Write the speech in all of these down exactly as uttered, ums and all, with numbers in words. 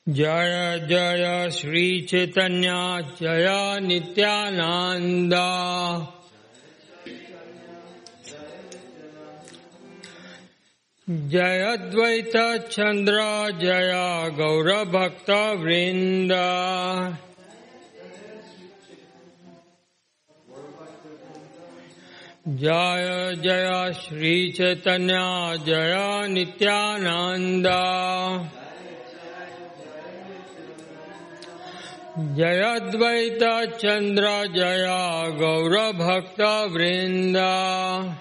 Jaya Jaya Shri Chaitanya Jaya Nityananda Jaya Dvaita Chandra Jaya Gaura Bhakta Vrinda Jaya Jaya Shri Chaitanya Jaya Nityananda Jaya Dvaita Chandra Jaya Gaura Bhakta Vrinda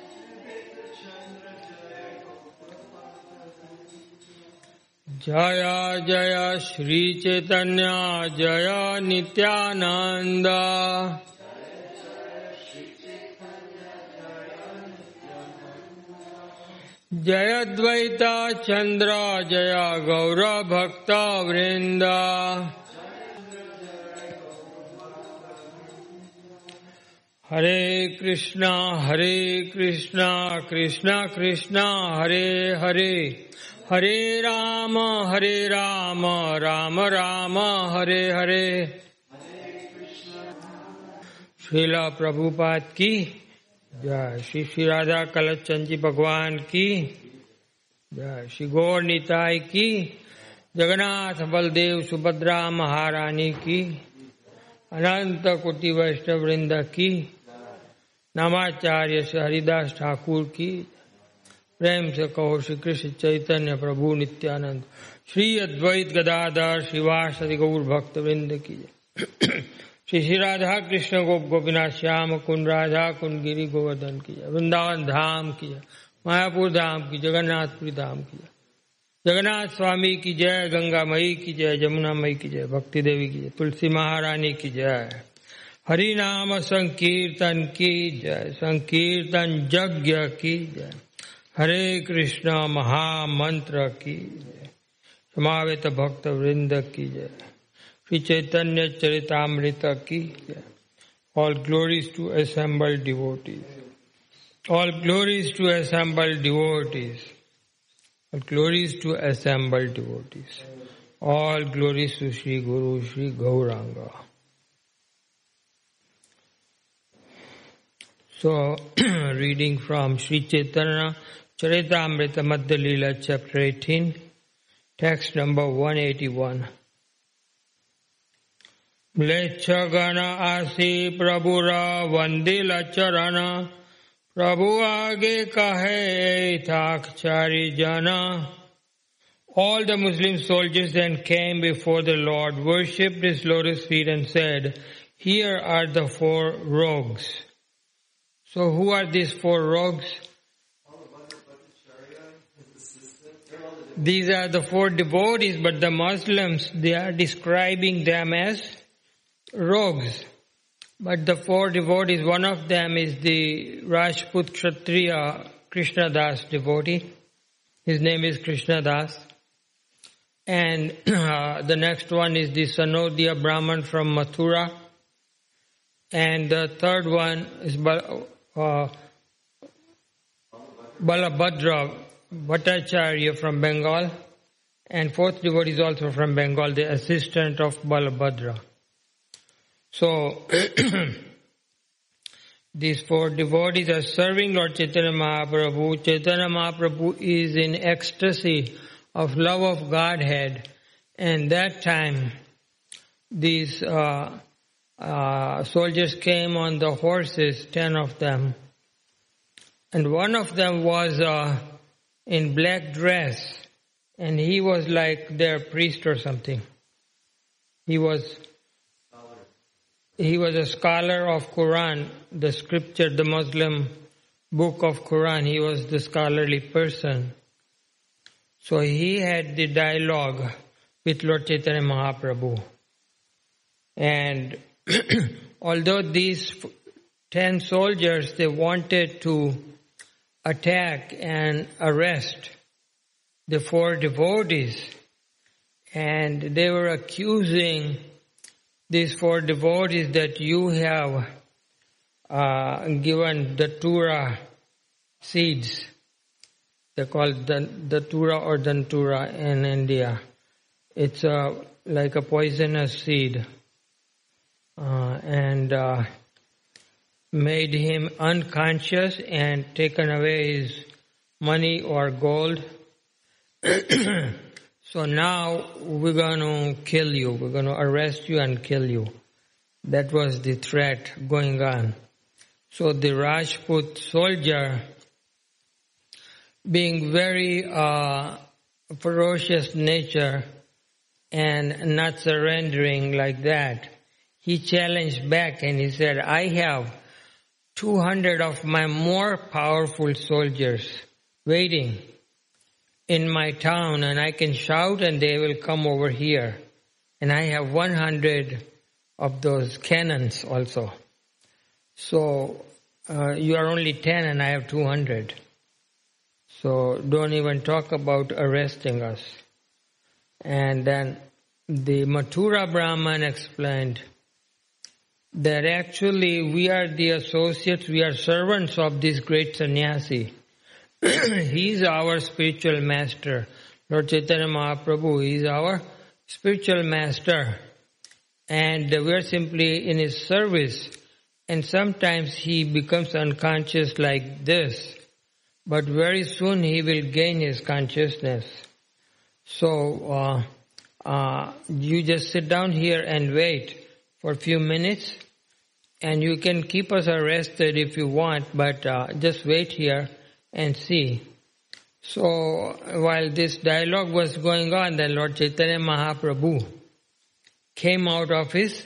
Jaya Jaya Shri Chaitanya Jaya Nityananda Jaya Dvaita Chandra Jaya Gaura Bhakta Vrinda Hare Krishna, Hare Krishna, Krishna Krishna, Hare Hare, Hare Rama, Hare Rama, Rama Rama, Hare Hare. Srila Prabhupada ki jai, Shri Shri Radha Kalachand Ji Bhagwan ki jai, Shri Gaur Nitai ki, Jagannath Baldev Subhadra Maharani ki, Ananta Koti Vaishnava Vrinda ki, नामाचार्य से हरिदास ठाकुर की, प्रेम से कहो श्री कृष्ण चैतन्य प्रभु नित्यानंद, श्री अद्वैत गदाधर श्रीवासदि गौर भक्त वृंद की, श्री श्री राधा कृष्ण गोप गोपीनाथ श्याम कुंड राधा कुंड गिरी गोवर्धन की, वृंदावन धाम की, मायापुर धाम की, जगन्नाथपुरी धाम की, जगन्नाथ स्वामी की जय, गंगा मई की जय, जमुना मई की जय, भक्ति देवी की जय, तुलसी महारानी की जय, हरि नाम संकीर्तन की जय, संकीर्तन यज्ञ की जय, हरे कृष्ण महामंत्र की जय, समावेत भक्त वृंद की जय, श्री चैतन्य चरितामृत की जय. All glories to assembled devotees. All glories to assembled devotees. All glories to assembled devotees. All glories to Sri Guru Sri Gauranga. So, reading from Sri Chaitanya Charitamrita Madhya Leela, chapter eighteen, text number one eighty-one. Mlecha gana asi prabhura vandila charana, prabhu age kahe thakchari jana. All the Muslim soldiers then came before the Lord, worshipped his lotus feet and said, here are the four rogues. So who are these four rogues? These are the four devotees, but the Muslims, they are describing them as rogues. But the four devotees, one of them is the Rajput Kshatriya Krishna Das devotee. His name is Krishna Das. And uh, the next one is the Sanodiya Brahman from Mathura. And the third one is Bal- uh, Balabhadra Bhattacharya from Bengal. And fourth devotee is also from Bengal, the assistant of Balabhadra. So, these four devotees are serving Lord Chaitanya Mahaprabhu. Chaitanya Mahaprabhu is in ecstasy of love of Godhead. And that time, these uh, uh, soldiers came on the horses, ten of them. And one of them was uh, in black dress. And he was like their priest or something. He was... He was a scholar of Quran, the scripture, the Muslim book of Quran. He was the scholarly person. So he had the dialogue with Lord Chaitanya Mahaprabhu. And although these ten soldiers, they wanted to attack and arrest the four devotees, and they were accusing these four devotees that you have uh, given the Tura seeds. They're called the Datura or Dantura in India. It's a, like a poisonous seed, uh, and uh, made him unconscious and taken away his money or gold. So now we're going to kill you. We're going to arrest you and kill you. That was the threat going on. So the Rajput soldier, being very uh, ferocious nature and not surrendering like that, he challenged back and he said, I have two hundred of my more powerful soldiers waiting in my town, and I can shout and they will come over here. And I have one hundred of those cannons also. So uh, you are only ten and I have two hundred. So don't even talk about arresting us. And then the Mathura Brahman explained that actually we are the associates, we are servants of this great sannyasi. He is our spiritual master. Lord Chaitanya Mahaprabhu, he is our spiritual master. And we are simply in his service. And sometimes he becomes unconscious like this. But very soon he will gain his consciousness. So uh, uh, you just sit down here and wait for a few minutes. And you can keep us arrested if you want, but uh, just wait here and see. So while this dialogue was going on, then Lord Chaitanya Mahaprabhu came out of his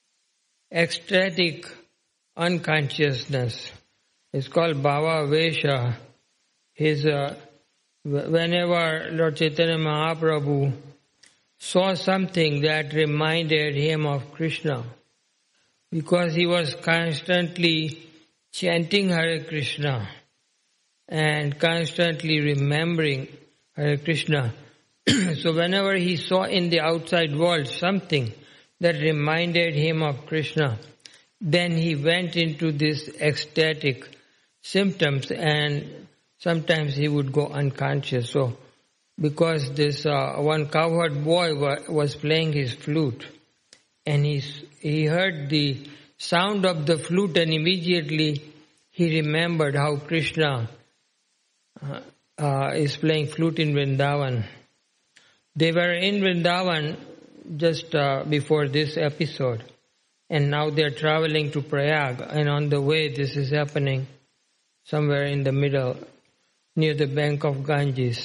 ecstatic unconsciousness. It's called Bhava Vesha. His, uh, whenever Lord Chaitanya Mahaprabhu saw something that reminded him of Krishna, because he was constantly chanting Hare Krishna and constantly remembering Hare Krishna. So whenever he saw in the outside world something that reminded him of Krishna, then he went into this ecstatic symptoms, and sometimes he would go unconscious. So because this uh, one cowherd boy wa- was playing his flute, and he, he heard the sound of the flute, and immediately he remembered how Krishna uh, uh, is playing flute in Vrindavan. They were in Vrindavan just uh, before this episode, and now they are traveling to Prayag, and on the way this is happening somewhere in the middle, near the bank of Ganges.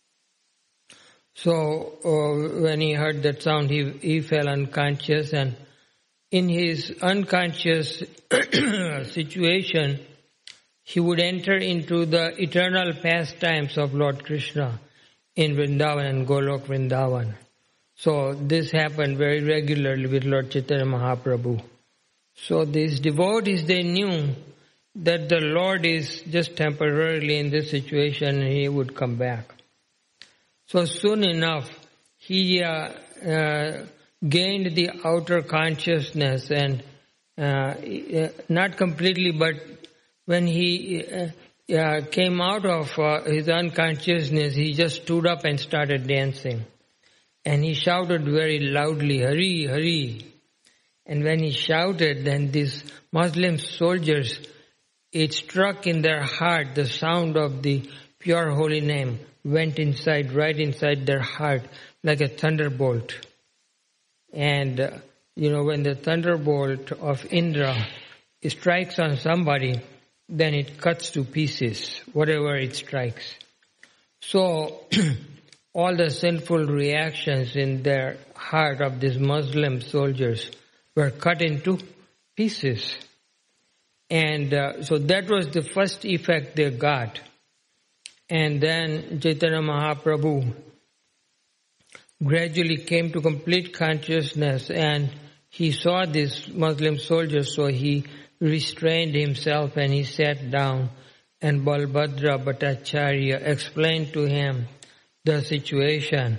So uh, when he heard that sound, he, he fell unconscious, and in his unconscious situation, he would enter into the eternal pastimes of Lord Krishna in Vrindavan and Golok Vrindavan. So this happened very regularly with Lord Chaitanya Mahaprabhu. So these devotees, they knew that the Lord is just temporarily in this situation and he would come back. So soon enough, he uh, uh, gained the outer consciousness, and uh, not completely, but when he uh, uh, came out of uh, his unconsciousness, he just stood up and started dancing. And he shouted very loudly, Hari, Hari. And when he shouted, then these Muslim soldiers, it struck in their heart the sound of the pure holy name, went inside, right inside their heart, like a thunderbolt. And, uh, you know, when the thunderbolt of Indra strikes on somebody, then it cuts to pieces, whatever it strikes. So, all the sinful reactions in their heart of these Muslim soldiers were cut into pieces. And uh, so that was the first effect they got. And then Chaitanya Mahaprabhu gradually came to complete consciousness, and he saw these Muslim soldiers, so he restrained himself and he sat down, and Balbhadra Bhattacharya explained to him the situation.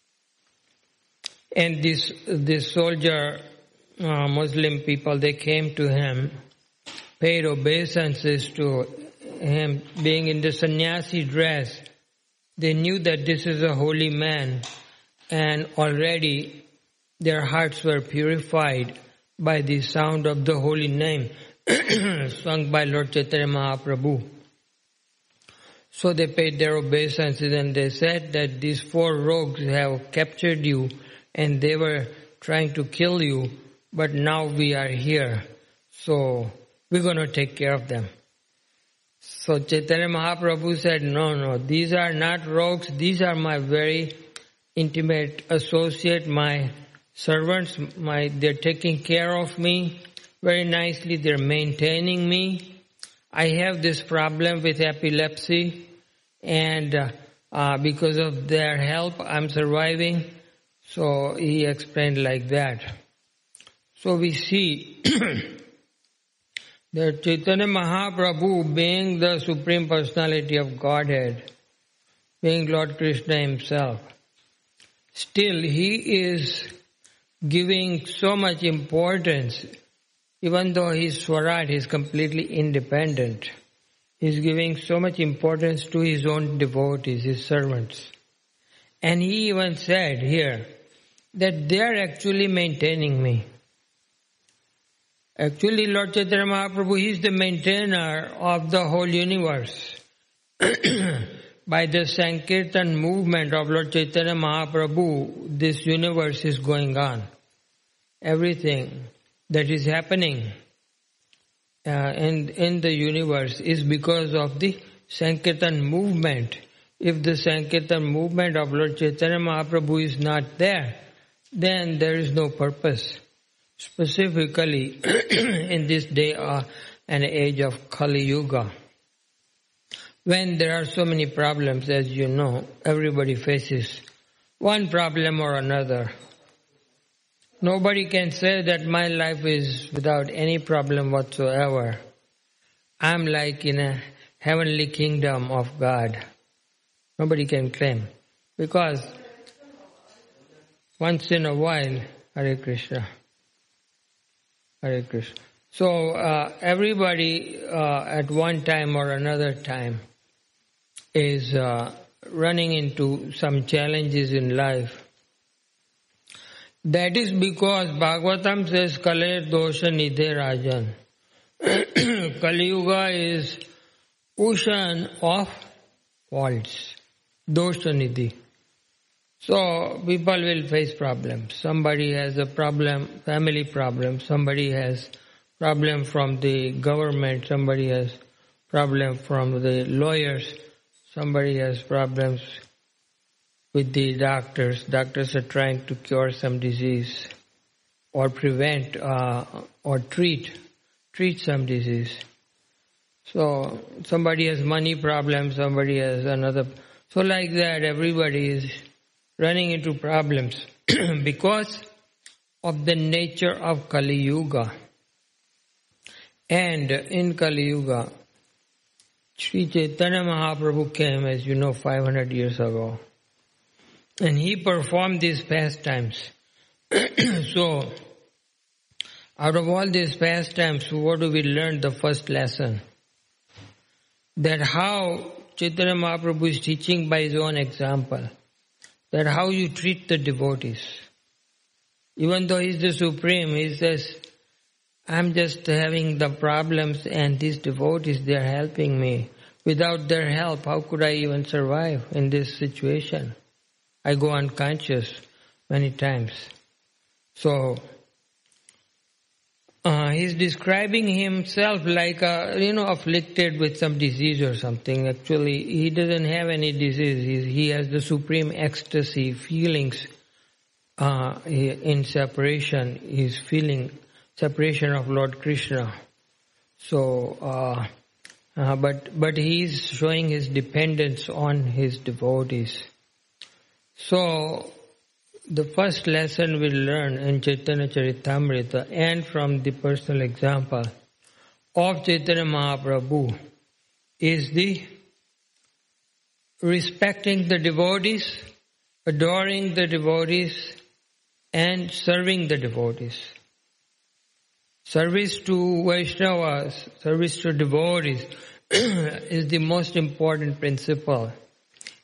And this this soldier, uh, Muslim people, they came to him, paid obeisances to him, being in the sannyasi dress. They knew that this is a holy man, and already their hearts were purified by the sound of the holy name sung by Lord Chaitanya Mahaprabhu. So they paid their obeisances and they said that these four rogues have captured you and they were trying to kill you, but now we are here, so we're going to take care of them. So Chaitanya Mahaprabhu said, no, no, these are not rogues, these are my very intimate associate, my servants, my they're taking care of me very nicely, they're maintaining me. I have this problem with epilepsy, and uh, uh, because of their help, I'm surviving. So he explained like that. So we see that Chaitanya Mahaprabhu, being the Supreme Personality of Godhead, being Lord Krishna himself, still he is giving so much importance. Even though he's Swarat, he's completely independent. He's giving so much importance to his own devotees, his servants. And he even said here that they are actually maintaining me. Actually, Lord Chaitanya Mahaprabhu, he is the maintainer of the whole universe. By the Sankirtan movement of Lord Chaitanya Mahaprabhu, this universe is going on. Everything that is happening uh, in, in the universe is because of the Sankirtan movement. If the Sankirtan movement of Lord Chaitanya Mahaprabhu is not there, then there is no purpose. Specifically in this day uh, and age of Kali Yuga, when there are so many problems, as you know, everybody faces one problem or another. Nobody can say that my life is without any problem whatsoever. I'm like in a heavenly kingdom of God. Nobody can claim. Because once in a while, Hare Krishna, Hare Krishna. So uh, everybody uh, at one time or another time is uh, running into some challenges in life. That is because Bhagavatam says, Kale dosha nidhe rajan. Kali Yuga is ocean of faults. Dosha nidhi. So people will face problems. Somebody has a problem, family problem. Somebody has problem from the government. Somebody has problem from the lawyers. Somebody has problems with the doctors. Doctors are trying to cure some disease or prevent uh, or treat treat some disease. So somebody has money problems, somebody has another. So like that, everybody is running into problems because of the nature of Kali Yuga. And in Kali Yuga, Sri Chaitanya Mahaprabhu came, as you know, five hundred years ago. And he performed these pastimes. So, out of all these pastimes, what do we learn? The first lesson. That how Chaitanya Mahaprabhu is teaching by his own example. That how you treat the devotees. Even though he's the Supreme, he says, I'm just having the problems and these devotees, they're helping me. Without their help, how could I even survive in this situation? I go unconscious many times. So, uh, he's describing himself like a, you know, afflicted with some disease or something. Actually, he doesn't have any disease. He, he has the supreme ecstasy, feelings uh, in separation. He's feeling separation of Lord Krishna. So, uh, uh, but but he's showing his dependence on his devotees. So, the first lesson we learn in Chaitanya Charitamrita and from the personal example of Chaitanya Mahaprabhu is the respecting the devotees, adoring the devotees, and serving the devotees. Service to Vaishnavas, service to devotees is the most important principle.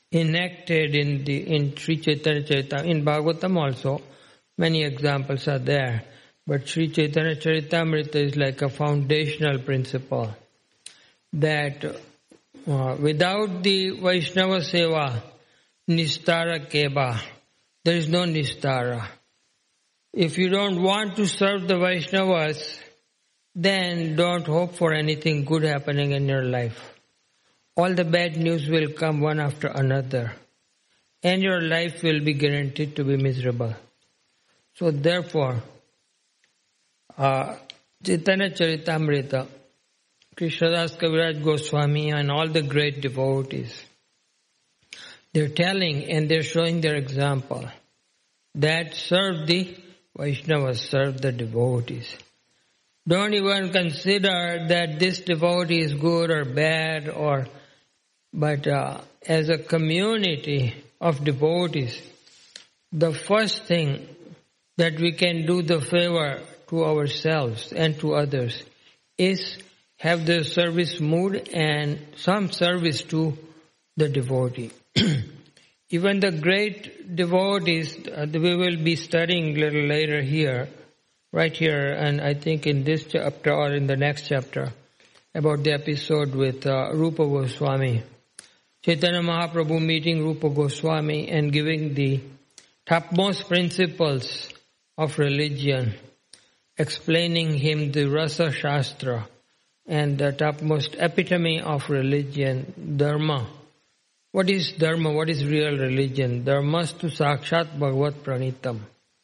enacted in the in Sri Chaitanya Charitamrita. In Bhagavatam also, many examples are there. But Sri Chaitanya Charitamrita is like a foundational principle that uh, without the Vaishnava Seva, Nistara Keba, there is no Nistara. If you don't want to serve the Vaishnavas, then don't hope for anything good happening in your life. All the bad news will come one after another, and your life will be guaranteed to be miserable. So therefore, uh, Chaitanya Charitamrita, Krishnadas Kaviraj Goswami and all the great devotees, they're telling and they're showing their example that serve the Vaishnavas, serve the devotees. Don't even consider that this devotee is good or bad, or but uh, as a community of devotees, the first thing that we can do the favor to ourselves and to others is have the service mood and some service to the devotee. Even the great devotees, uh, we will be studying a little later here, right here, and I think in this chapter or in the next chapter, about the episode with uh, Rupa Goswami. Chaitanya Mahaprabhu meeting Rupa Goswami and giving the topmost principles of religion, explaining him the Rasa Shastra and the topmost epitome of religion, Dharma. What is Dharma? What is real religion? Dharmastu Sakshat Bhagavat Pranitam.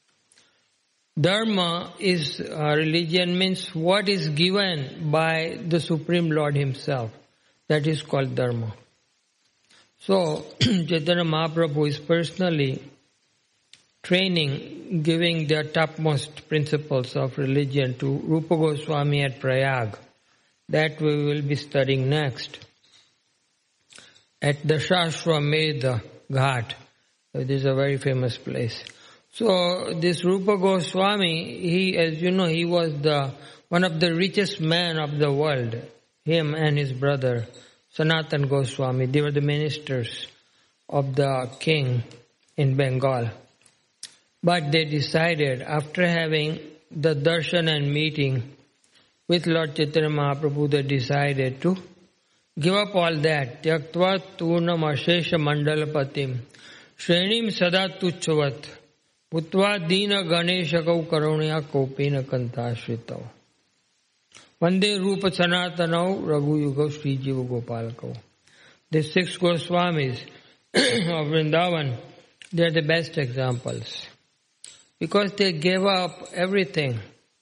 Dharma is, uh, religion means what is given by the Supreme Lord Himself. That is called Dharma. So, Chaitanya Mahaprabhu is personally training, giving the topmost principles of religion to Rupa Goswami at Prayag. That we will be studying next. At the Shashwamedha Ghat. This is a very famous place. So this Rupa Goswami, he, as you know, he was the one of the richest men of the world. Him and his brother Sanatan Goswami, they were the ministers of the king in Bengal. But they decided, after having the darshan and meeting with Lord Chaitanya Mahaprabhu, they decided to give up all that. Tyaktva turnam ashesha mandalapatim shrenim sada tuchchavat Utva dina ganeshakau karunaya kopena kantashritav Vande rupa sanatanau raghuyugau Sri Jiva Gopalakau. The six Goswamis of Vrindavan, they are the best examples. Because they gave up everything.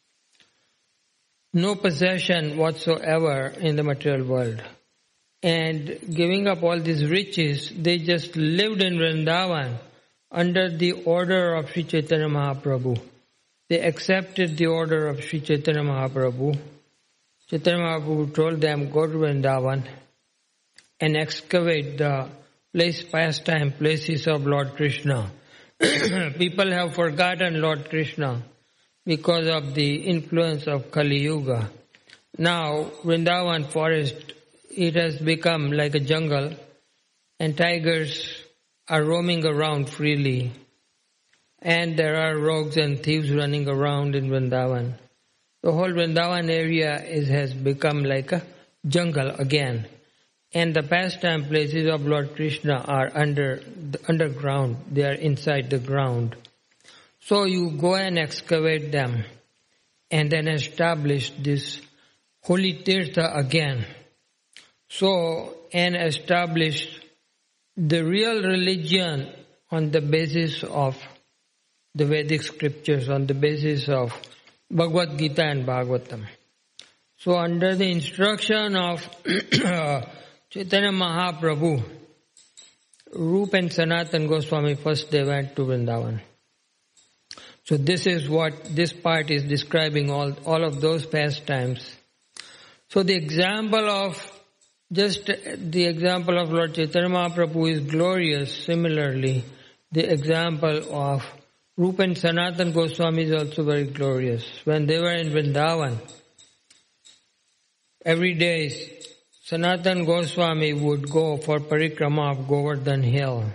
No possession whatsoever in the material world. And giving up all these riches, they just lived in Vrindavan under the order of Sri Chaitanya Mahaprabhu. They accepted the order of Sri Chaitanya Mahaprabhu. Chaitanya Mahaprabhu told them, go to Vrindavan and excavate the place, pastime places of Lord Krishna. People have forgotten Lord Krishna because of the influence of Kali Yuga. Now, Vrindavan forest, it has become like a jungle, and tigers are roaming around freely. And there are rogues and thieves running around in Vrindavan. The whole Vrindavan area is, has become like a jungle again. And the pastime places of Lord Krishna are under the underground. They are inside the ground. So you go and excavate them and then establish this holy tirtha again. So, and establish the real religion on the basis of the Vedic scriptures, on the basis of Bhagavad Gita and Bhagavatam. So under the instruction of Chaitanya Mahaprabhu, Rupa and Sanatan Goswami, first they went to Vrindavan. So this is what this part is describing, all, all of those pastimes. So the example of, just the example of Lord Chaitanya Mahaprabhu is glorious. Similarly, the example of Rupa and Sanatan Goswami is also very glorious. When they were in Vrindavan, every day Sanatan Goswami would go for parikrama of Govardhan Hill.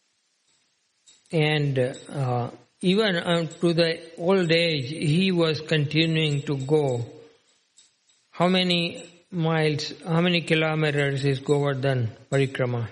And uh, even up to the old age, he was continuing to go. How many miles, how many kilometers is Govardhan parikrama?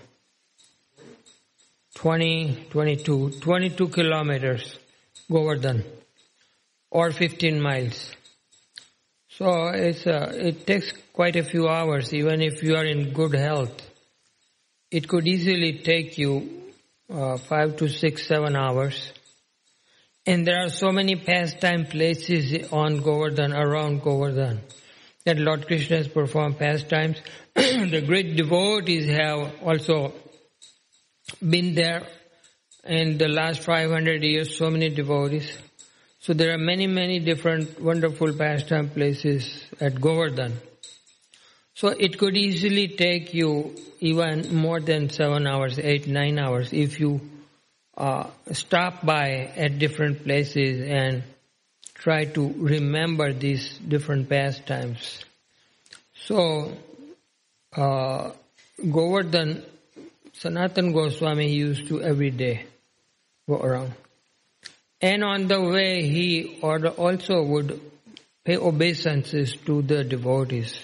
twenty, twenty-two, twenty-two kilometers, Govardhan, or fifteen miles. So it's uh, it takes quite a few hours, even if you are in good health. It could easily take you uh, five to six, seven hours. And there are so many pastime places on Govardhan, around Govardhan, that Lord Krishna has performed pastimes. The great devotees have also been there in the last five hundred years, so many devotees. So there are many, many different wonderful pastime places at Govardhan. So it could easily take you even more than seven hours, eight, nine hours if you uh, stop by at different places and try to remember these different pastimes. So uh, Govardhan, Sanatan Goswami used to every day go around. And on the way, he also would pay obeisances to the devotees.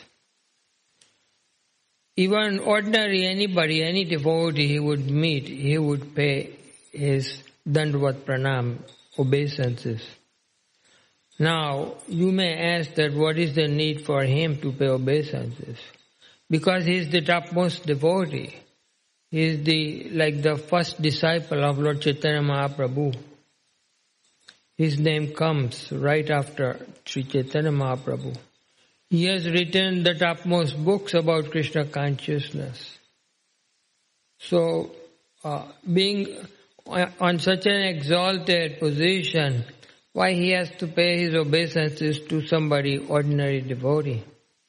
Even ordinary anybody, any devotee he would meet, he would pay his Dandvat Pranam, obeisances. Now, you may ask that what is the need for him to pay obeisances? Because he is the topmost devotee. He is the, like the first disciple of Lord Chaitanya Mahaprabhu. His name comes right after Sri Chaitanya Mahaprabhu. He has written the topmost books about Krishna consciousness. So, uh, being on such an exalted position, why he has to pay his obeisances to somebody, ordinary devotee?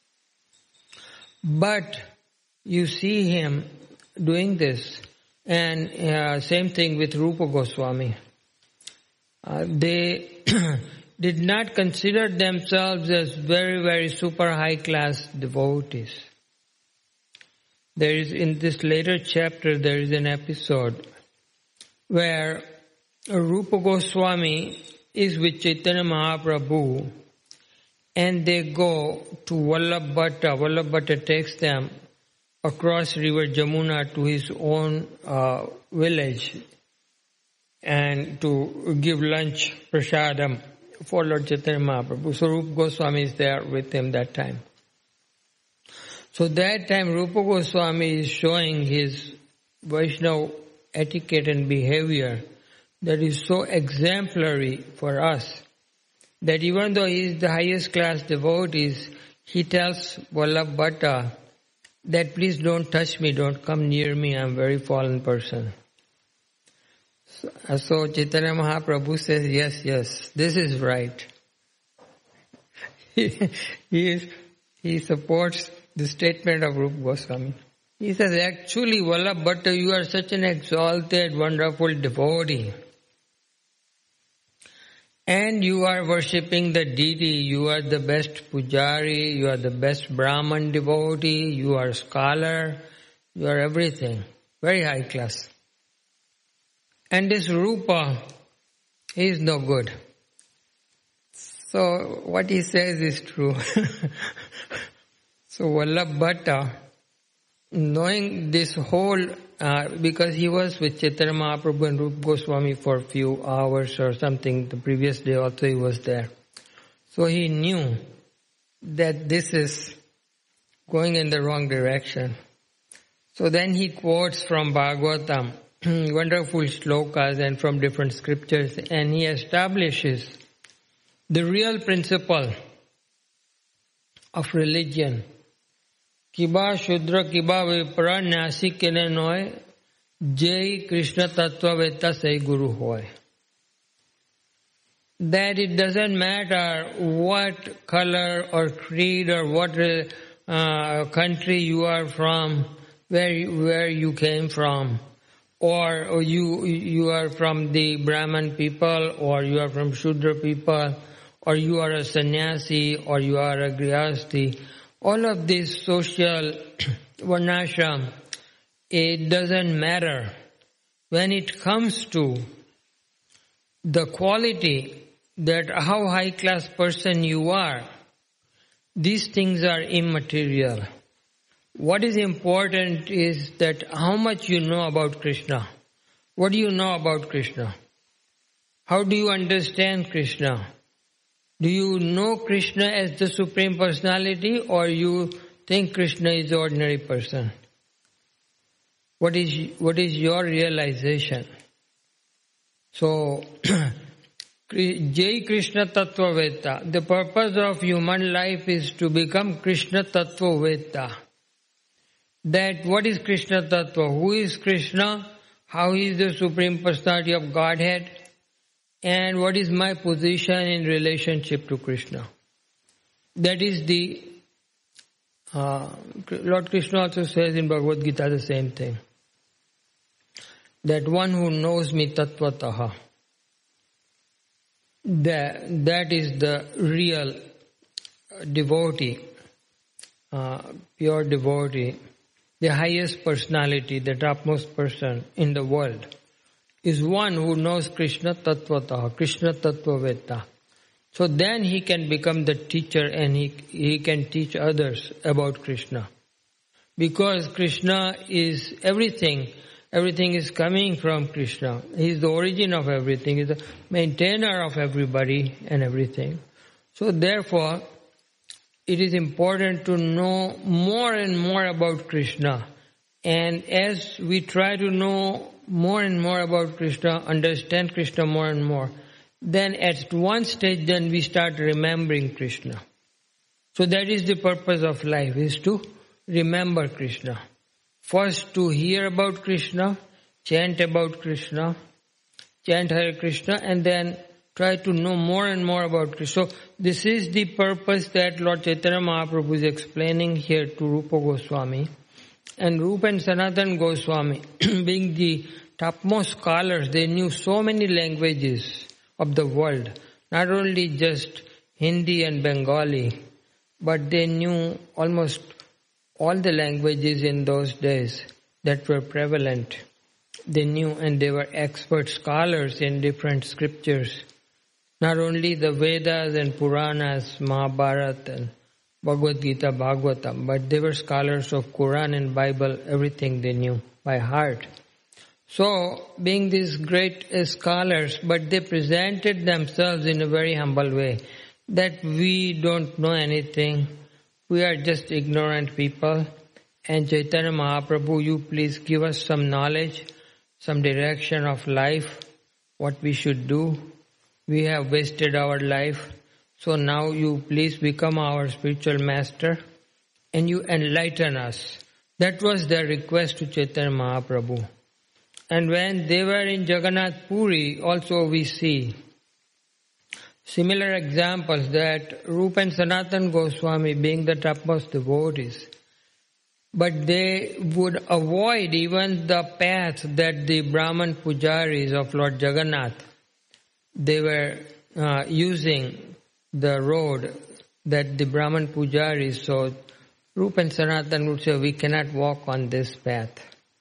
But you see him doing this. And uh, same thing with Rupa Goswami. Uh, they did not consider themselves as very, very super high class devotees. There is, in this later chapter, there is an episode where Rupa Goswami is with Chaitanya Mahaprabhu and they go to Vallabhbhatta. Vallabhbhatta takes them across river Jamuna to his own uh, village and to give lunch, prasadam, for Lord Chaitanya Mahaprabhu. So Rupa Goswami is there with him that time. So that time Rupa Goswami is showing his Vaishnava etiquette and behavior that is so exemplary for us that even though he is the highest class devotees, he tells Vallabhbhatta that please don't touch me, don't come near me, I'm a very fallen person. So, so Chaitanya Mahaprabhu says, yes, yes, this is right. he, he, is, he supports the statement of Rupa Goswami. He says, actually, Vallabhbhatta, you are such an exalted, wonderful devotee. And you are worshipping the deity, you are the best pujari, you are the best Brahman devotee, you are a scholar, you are everything. Very high class. And this Rupa, he is no good. So what he says is true. So Vallabhbhatta, knowing this whole, uh, because he was with Chaitanya Mahaprabhu and Rupa Goswami for a few hours or something, the previous day also he was there. So he knew that this is going in the wrong direction. So then he quotes from Bhagavatam, wonderful shlokas and from different scriptures, and he establishes the real principle of religion. Kiba Shudra Kiba Vipra Nasi Kene Noy Jai Krishna Tattva Veta Sai Guru Hoy. That it doesn't matter what color or creed or what uh, country you are from, where you, where you came from, or, or you you are from the Brahman people, or you are from Shudra people, or you are a sannyasi, or you are a grihasti. All of this social varnashram, it doesn't matter. When it comes to the quality that how high class person you are, these things are immaterial. What is important is that how much you know about Krishna. What do you know about Krishna? How do you understand Krishna? Do you know Krishna as the Supreme Personality, or you think Krishna is the ordinary person? What is, what is your realization? So, Jai Krishna Tattva Veda. The purpose of human life is to become Krishna Tattva Veda. That what is Krishna Tattva? Who is Krishna? How he is the Supreme Personality of Godhead? And what is my position in relationship to Krishna? That is the, uh, Lord Krishna also says in Bhagavad Gita the same thing. That one who knows me tattvataha, that, that is the real devotee, uh, pure devotee, the highest personality, the topmost person in the world, is one who knows Krishna tattvataha, Krishna tattva veda. So then he can become the teacher and he, he can teach others about Krishna. Because Krishna is everything. Everything is coming from Krishna. He is the origin of everything. He is the maintainer of everybody and everything. So therefore, it is important to know more and more about Krishna. And as we try to know more and more about Krishna, understand Krishna more and more, then at one stage then we start remembering Krishna. So that is the purpose of life, is to remember Krishna. First to hear about Krishna, chant about Krishna, chant Hare Krishna, and then try to know more and more about Krishna. So this is the purpose that Lord Chaitanya Mahaprabhu is explaining here to Rupa Goswami. And Rupa and Sanatan Goswami, being the topmost scholars, they knew so many languages of the world. Not only just Hindi and Bengali, but they knew almost all the languages in those days that were prevalent. They knew, and they were expert scholars in different scriptures. Not only the Vedas and Puranas, Mahabharata and Bhagavad Gita, Bhagavatam, but they were scholars of Quran and Bible, everything they knew by heart. So, being these great uh, scholars, but they presented themselves in a very humble way, that we don't know anything, we are just ignorant people, and Chaitanya Mahaprabhu, you please give us some knowledge, some direction of life, what we should do. We have wasted our life. So now you please become our spiritual master and you enlighten us. That was their request to Chaitanya Mahaprabhu. And when they were in Jagannath Puri, also we see similar examples that Rupa and Sanatan Goswami being the topmost devotees, but they would avoid even the path that the Brahman pujaris of Lord Jagannath, they were uh, using the road that the Brahman pujaris, so Rupa and Sanatan would say, we cannot walk on this path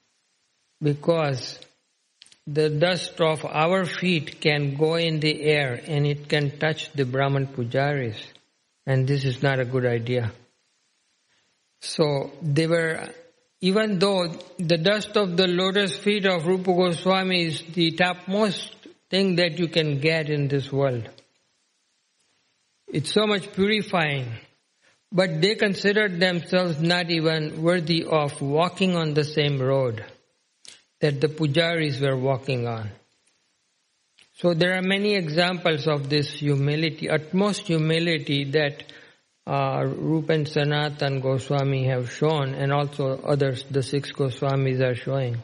because the dust of our feet can go in the air and it can touch the Brahman pujaris, and this is not a good idea. So they were, even though the dust of the lotus feet of Rupa Goswami is the topmost thing that you can get in this world, it's so much purifying, but they considered themselves not even worthy of walking on the same road that the pujaris were walking on. So there are many examples of this humility, utmost humility that uh, Rupa and Sanatan Goswami have shown, and also others, the six Goswamis are showing.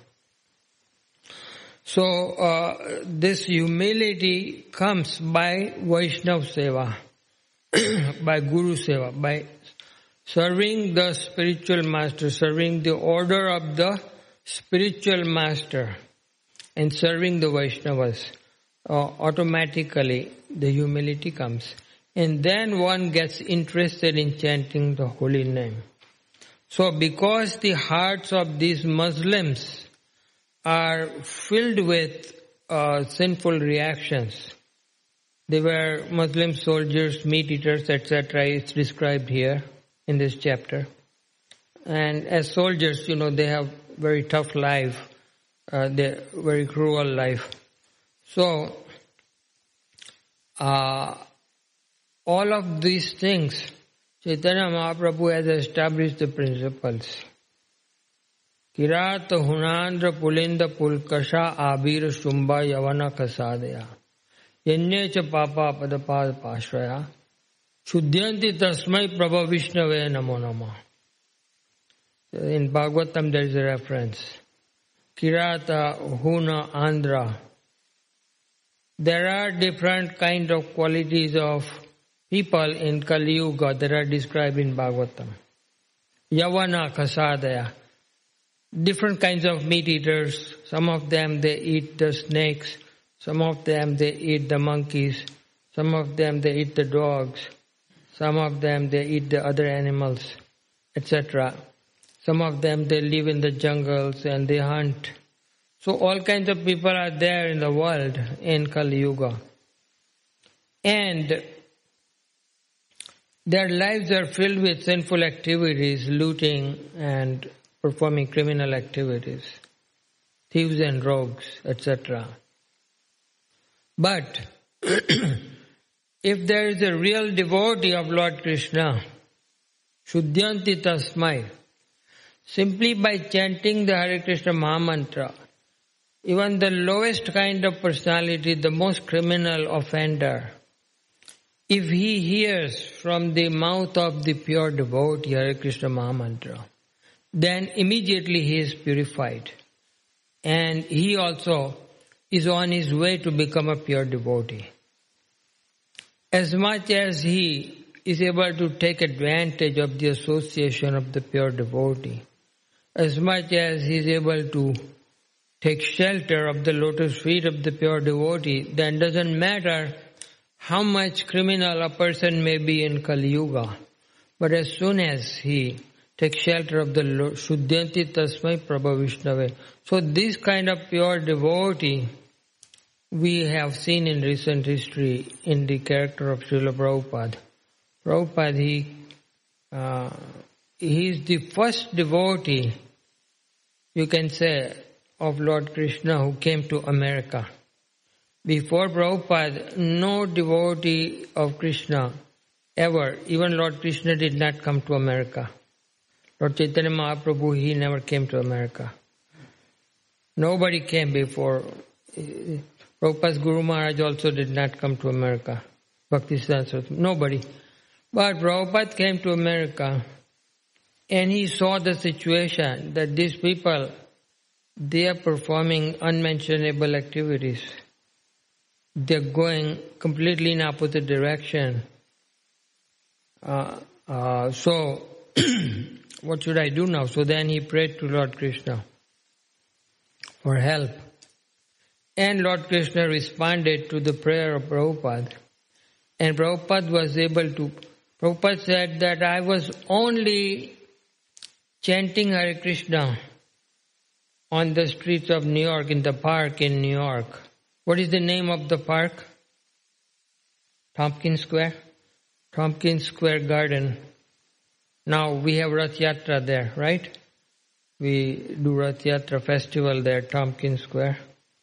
So uh, this humility comes by Vaishnava Seva, by Guru Seva, by serving the spiritual master, serving the order of the spiritual master, and serving the Vaishnavas. Uh, automatically the humility comes. and then one gets interested in chanting the holy name. So because the hearts of these Muslims are filled with uh, sinful reactions, they were Muslim soldiers, meat eaters, et cetera. It's described here in this chapter. And as soldiers, you know, they have very tough life, uh, they very cruel life. So, uh, all of these things, Chaitanya Mahaprabhu has established the principles. Kirata Hunandra Pulinda Pulkasha Abir Shumba Yavana Kasadaya Yenyecha Papa Padapad Pashraya Shuddhyanti Tasmai Prabha Vishnave Namo Nama. In Bhagavatam there is a reference. Kirata, Huna, Andhra. There are different kind of qualities of people in Kali Yuga that are described in Bhagavatam. Yavana, Kasadaya. Different kinds of meat eaters. Some of them they eat the snakes. Some of them they eat the monkeys. Some of them they eat the dogs. Some of them they eat the other animals, et cetera. Some of them they live in the jungles and they hunt. So all kinds of people are there in the world in Kali Yuga. And their lives are filled with sinful activities, looting and performing criminal activities, thieves and rogues, et cetera. But if there is a real devotee of Lord Krishna, Shuddhyanti Tasmai, simply by chanting the Hare Krishna Mahamantra, even the lowest kind of personality, the most criminal offender, if he hears from the mouth of the pure devotee Hare Krishna Mahamantra, then immediately he is purified. And he also is on his way to become a pure devotee. As much as he is able to take advantage of the association of the pure devotee, as much as he is able to take shelter of the lotus feet of the pure devotee, then doesn't matter how much criminal a person may be in Kali Yuga. But as soon as he takes shelter of the Shuddhyanti Tasmai Prabha Vishnave. So this kind of pure devotee we have seen in recent history in the character of Srila Prabhupada. Prabhupada, he, uh, he is the first devotee, you can say, of Lord Krishna who came to America. Before Prabhupada, no devotee of Krishna ever, even Lord Krishna did not come to America. Lord Chaitanya Mahaprabhu, he never came to America. Nobody came before. Prabhupada's Guru Maharaj also did not come to America. Bhaktisiddhanta Saraswati, nobody. But Prabhupada came to America and he saw the situation that these people, they are performing unmentionable activities. They're going completely in opposite direction. Uh, uh, so, what should I do now? So then he prayed to Lord Krishna for help. And Lord Krishna responded to the prayer of Prabhupada. And Prabhupada was able to, Prabhupada said that I was only chanting Hare Krishna on the streets of New York, in the park in New York. What is the name of the park? Tompkins Square? Tompkins Square Garden. Now we have Rath Yatra there, right? We do Rath Yatra festival there, Tompkins Square.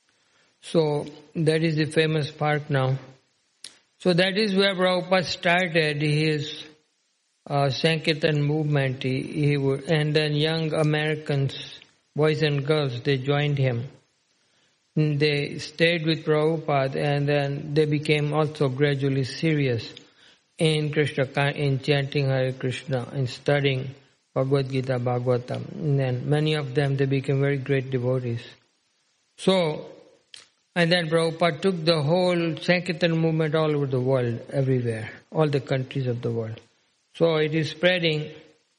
So that is the famous park now. So that is where Prabhupada started his uh, Sankirtan movement. He, he would, and then young Americans, boys and girls, they joined him. And they stayed with Prabhupada and then they became also gradually serious in Krishna, in chanting Hare Krishna, in studying Bhagavad Gita, Bhagavatam. And then many of them, they became very great devotees. So, and then Prabhupada took the whole Sankirtan movement all over the world, everywhere, all the countries of the world. So it is spreading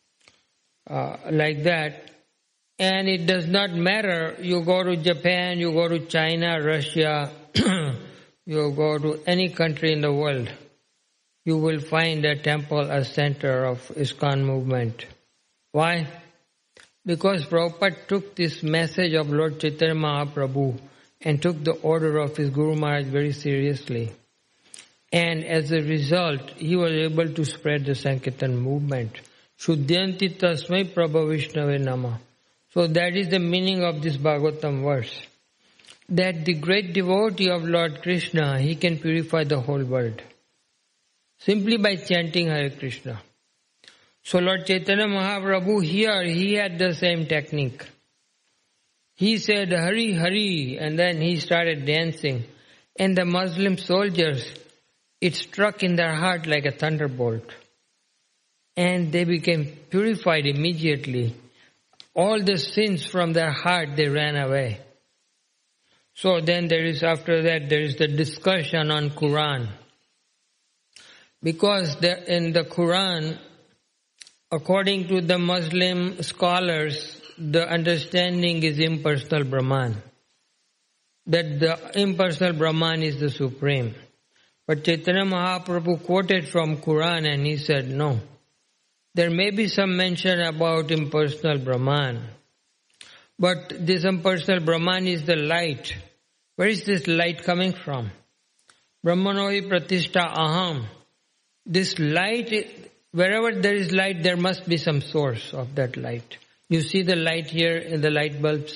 uh, like that. And it does not matter, you go to Japan, you go to China, Russia, you go to any country in the world. you will find the temple a center of ISKCON movement. Why? Because Prabhupada took this message of Lord Chaitanya Mahaprabhu and took the order of his Guru Maharaj very seriously. And as a result, he was able to spread the Sankirtan movement. Shuddhyanti tasmai Prabha Vishnave nama. So that is the meaning of this Bhagavatam verse. That the great devotee of Lord Krishna, he can purify the whole world. Simply by chanting Hare Krishna. So Lord Chaitanya Mahaprabhu here, he had the same technique. He said Hari Hari and then he started dancing. And the Muslim soldiers, it struck in their heart like a thunderbolt. And they became purified immediately. All the sins from their heart, they ran away. So then there is, after that, there is the discussion on Quran. Because the, in the Quran, according to the Muslim scholars, the understanding is impersonal Brahman. That the impersonal Brahman is the supreme. But Chaitanya Mahaprabhu quoted from Quran and he said, no. There may be some mention about impersonal Brahman. But this impersonal Brahman is the light. Where is this light coming from? Brahmanohi Pratishta Aham. This light, wherever there is light, there must be some source of that light. You see the light here in the light bulbs.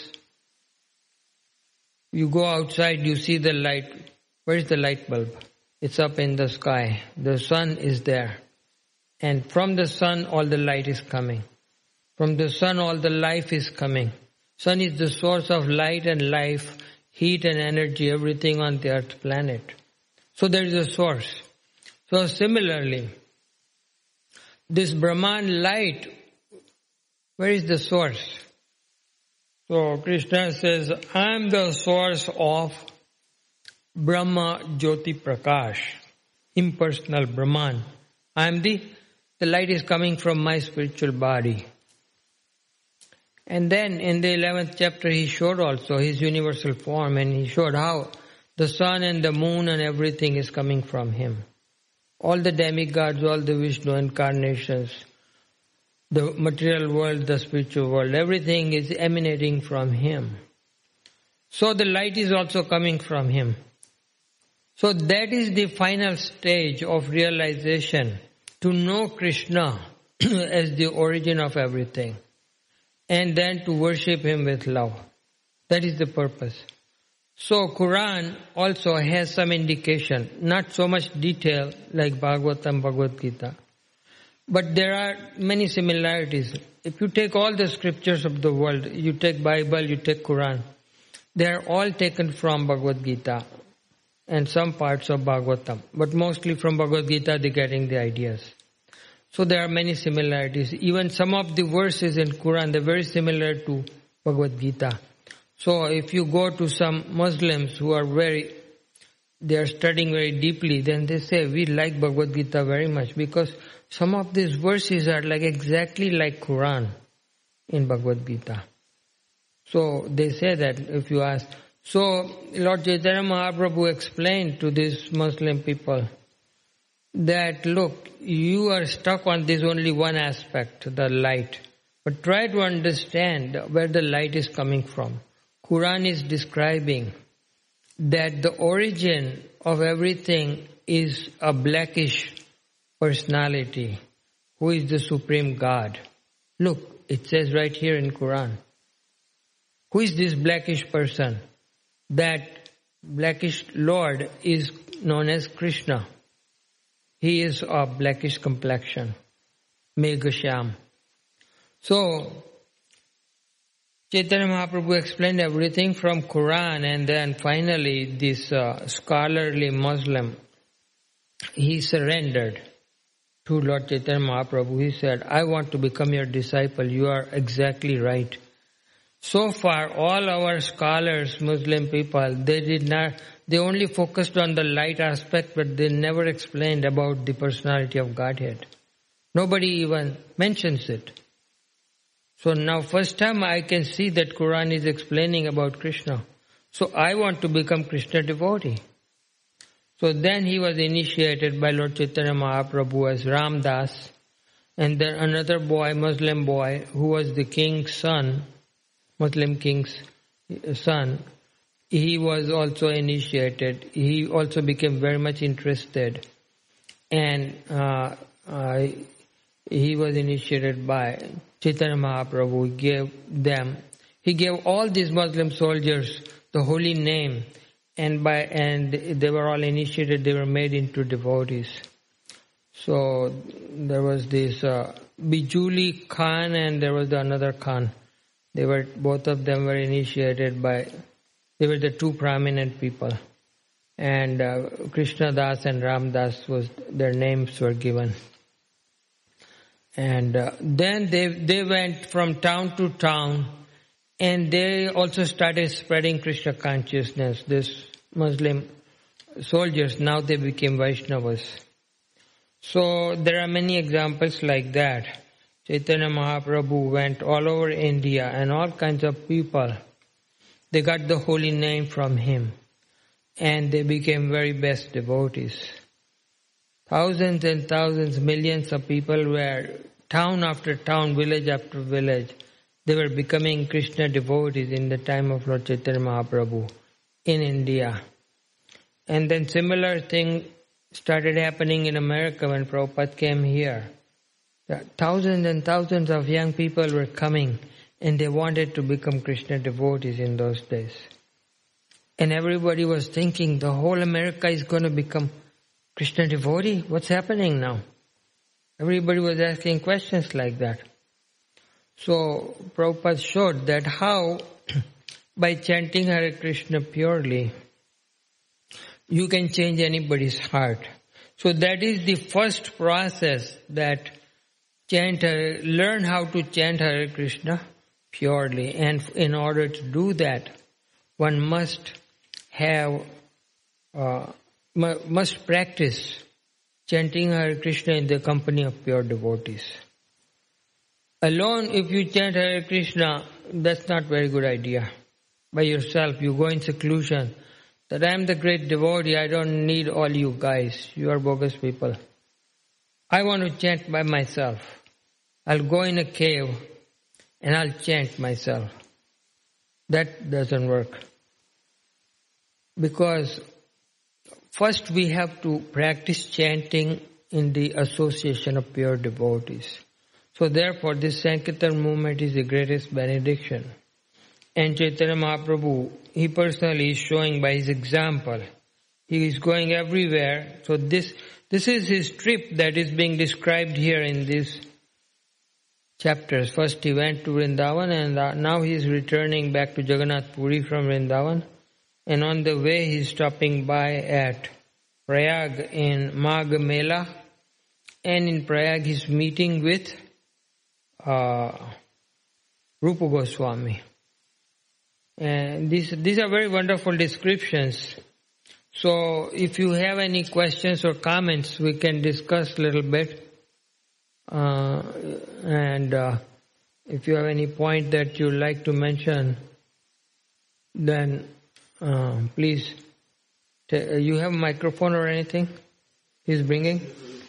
You go outside, you see the light. Where is the light bulb? It's up in the sky. The sun is there. And from the sun, all the light is coming. From the sun, all the life is coming. Sun is the source of light and life, heat and energy, everything on the earth planet. So there is a source. So similarly, this Brahman light, where is the source? So Krishna says, I am the source of Brahma Jyoti Prakash, impersonal Brahman. I am the, the light is coming from my spiritual body. And then in the eleventh chapter he showed also his universal form and he showed how the sun and the moon and everything is coming from him. All the demigods, all the Vishnu incarnations, the material world, the spiritual world, everything is emanating from him. So the light is also coming from him. So that is the final stage of realization, to know Krishna as the origin of everything. And then to worship him with love. That is the purpose. So Quran also has some indication, not so much detail like Bhagavatam, Bhagavad Gita. But there are many similarities. If you take all the scriptures of the world, you take Bible, you take Quran, they are all taken from Bhagavad Gita and some parts of Bhagavatam. But mostly from Bhagavad Gita they're getting the ideas. So there are many similarities. Even some of the verses in Quran, they're very similar to Bhagavad Gita. So if you go to some Muslims who are very, they are studying very deeply, then they say, we like Bhagavad Gita very much because some of these verses are like exactly like Quran in Bhagavad Gita. So they say that if you ask. So Lord Chaitanya Mahaprabhu explained to these Muslim people that, look, you are stuck on this only one aspect, the light. But try to understand where the light is coming from. Quran is describing that the origin of everything is a blackish personality who is the supreme God. Look, it says right here in Quran. Who is this blackish person? That blackish Lord is known as Krishna. He is of blackish complexion, Meghashyam. So, Chaitanya Mahaprabhu explained everything from Quran, and then finally this uh, scholarly Muslim, he surrendered to Lord Chaitanya Mahaprabhu. He said, I want to become your disciple. You are exactly right. So far, all our scholars, Muslim people, they did not, they only focused on the light aspect, but they never explained about the personality of Godhead. Nobody even mentions it. So now first time I can see that Quran is explaining about Krishna. So I want to become Krishna devotee. So then he was initiated by Lord Chaitanya Mahaprabhu as Ram Das. And then another boy, Muslim boy, who was the king's son, Muslim king's son, he was also initiated. He also became very much interested. And uh, uh, he was initiated by Chaitanya Mahaprabhu. He gave them, he gave all these Muslim soldiers the holy name. And by and they were all initiated, they were made into devotees. So there was this uh, Bijuli Khan and there was the another Khan. They were both of them were initiated by. They were the two prominent people, and uh, Krishna Das and Ram Das was their names were given. And uh, then they they went from town to town, and they also started spreading Krishna consciousness. This Muslim soldiers, now they became Vaishnavas. So there are many examples like that. Chaitanya Mahaprabhu went all over India and all kinds of people, they got the holy name from him and they became very best devotees. Thousands and thousands, millions of people were, town after town, village after village, they were becoming Krishna devotees in the time of Lord Chaitanya Mahaprabhu in India. And then similar thing started happening in America when Prabhupada came here. Thousands and thousands of young people were coming and they wanted to become Krishna devotees in those days. And everybody was thinking the whole America is going to become Krishna devotee. What's happening now? Everybody was asking questions like that. So Prabhupada showed that how by chanting Hare Krishna purely, you can change anybody's heart. So that is the first process, that chant, learn how to chant Hare Krishna purely. And in order to do that, one must have, uh, must practice chanting Hare Krishna in the company of pure devotees. Alone, if you chant Hare Krishna, that's not very good idea. By yourself, you go in seclusion. That I am the great devotee, I don't need all you guys. You are bogus people. I want to chant by myself. I'll go in a cave and I'll chant myself. That doesn't work. Because first we have to practice chanting in the association of pure devotees. So therefore this Sankirtan movement is the greatest benediction. And Chaitanya Mahaprabhu, he personally is showing by his example. He is going everywhere. So this this is his trip that is being described here in these chapters. First he went to Vrindavan and now he is returning back to Jagannath Puri from Vrindavan. And on the way he is stopping by at Prayag in Magh Mela. And in Prayag he is meeting with uh, Rupa Goswami. And these these are very wonderful descriptions. So if you have any questions or comments, we can discuss a little bit. Uh, and uh, if you have any point that you'd like to mention, then uh, please. T- you have a microphone or anything he's bringing?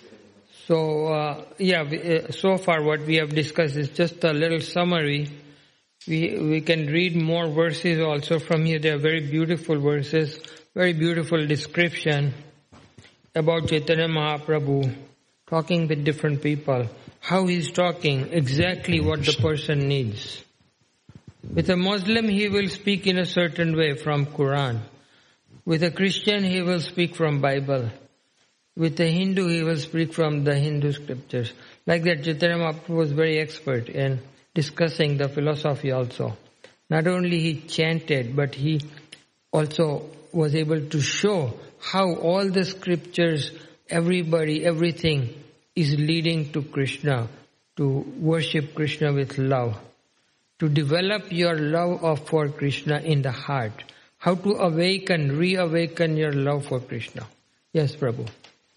So uh, yeah, we, uh, so far what we have discussed is just a little summary. We we can read more verses also from here. They are very beautiful verses, very beautiful description about Chaitanya Mahaprabhu talking with different people, how he's talking, exactly what the person needs. With a Muslim, he will speak in a certain way from Quran. With a Christian, he will speak from Bible. With a Hindu, he will speak from the Hindu scriptures. Like that, Chaitanya Mahaprabhu was very expert in discussing the philosophy also. Not only he chanted, but he also was able to show how all the scriptures, everybody, everything is leading to Krishna, to worship Krishna with love, to develop your love of for Krishna in the heart, how to awaken, reawaken your love for Krishna. Yes, Prabhu.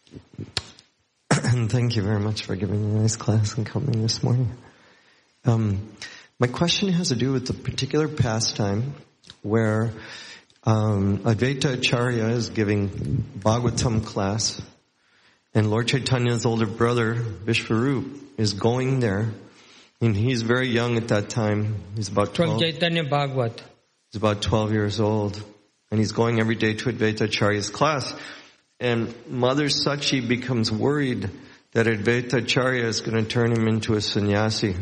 Thank you very much for giving me this class and coming this morning. Um, my question has to do with the particular pastime where um, Advaita Acharya is giving Bhagavatam class, and Lord Chaitanya's older brother, Vishwarup, is going there. And he's very young at that time. He's about twelve. From Chaitanya Bhagavat. He's about twelve years old. And he's going every day to Advaita Acharya's class. And Mother Sachi becomes worried that Advaita Acharya is going to turn him into a sannyasi.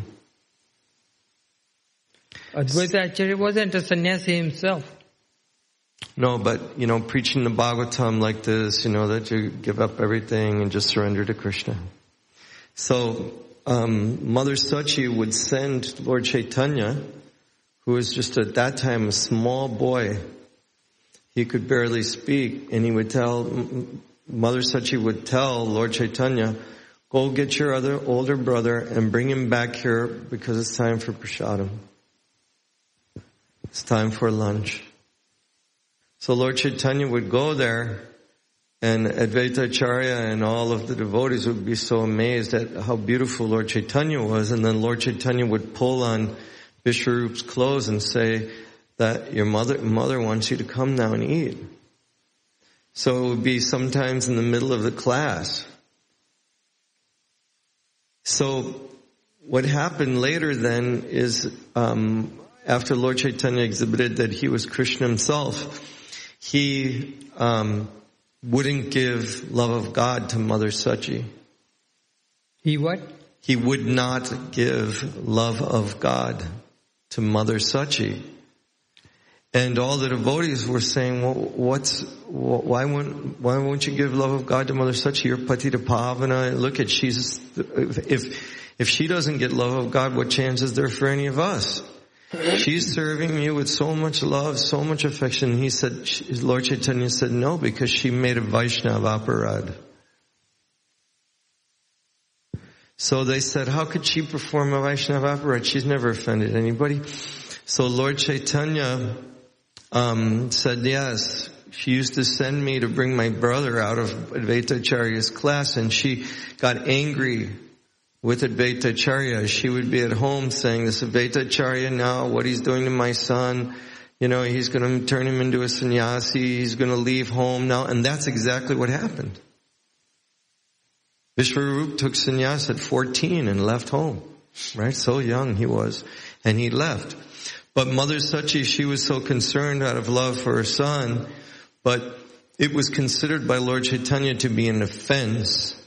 Advaita Acharya wasn't a sannyasi himself. No, but, you know, preaching the Bhagavatam like this, you know, that you give up everything and just surrender to Krishna. So, um, Mother Sachi would send Lord Chaitanya, who was just at that time a small boy. He could barely speak, and he would tell, Mother Sachi would tell Lord Chaitanya, go get your other older brother and bring him back here because it's time for prasadam. It's time for lunch. So Lord Chaitanya would go there, and Advaita Acharya and all of the devotees would be so amazed at how beautiful Lord Chaitanya was, and then Lord Chaitanya would pull on Vishwarup's clothes and say that your mother mother wants you to come now and eat. So it would be sometimes in the middle of the class. So what happened later then is, um, after Lord Chaitanya exhibited that he was Krishna himself, he um, wouldn't give love of God to Mother Sachi. He what? He would not give love of God to Mother Sachi. And all the devotees were saying, well, what's, why won't, why won't you give love of God to Mother Sachi? You're Patita Pavana. Look at, she's, if, if she doesn't get love of God, what chance is there for any of us? She's serving you with so much love, so much affection. He said, Lord Chaitanya said no, because she made a Vaishnava aparad. So they said, how could she perform a Vaishnava aparad? She's never offended anybody. So Lord Chaitanya um, said, yes, she used to send me to bring my brother out of Advaita Acharya's class, and she got angry with Advaita Acharya. She would be at home saying, this Advaita Acharya now, what he's doing to my son, you know, he's going to turn him into a sannyasi, he's going to leave home now. And that's exactly what happened. Vishwarup took sannyas at fourteen and left home, right? So young he was. And he left. But Mother Sachi, she was so concerned out of love for her son, but it was considered by Lord Chaitanya to be an offense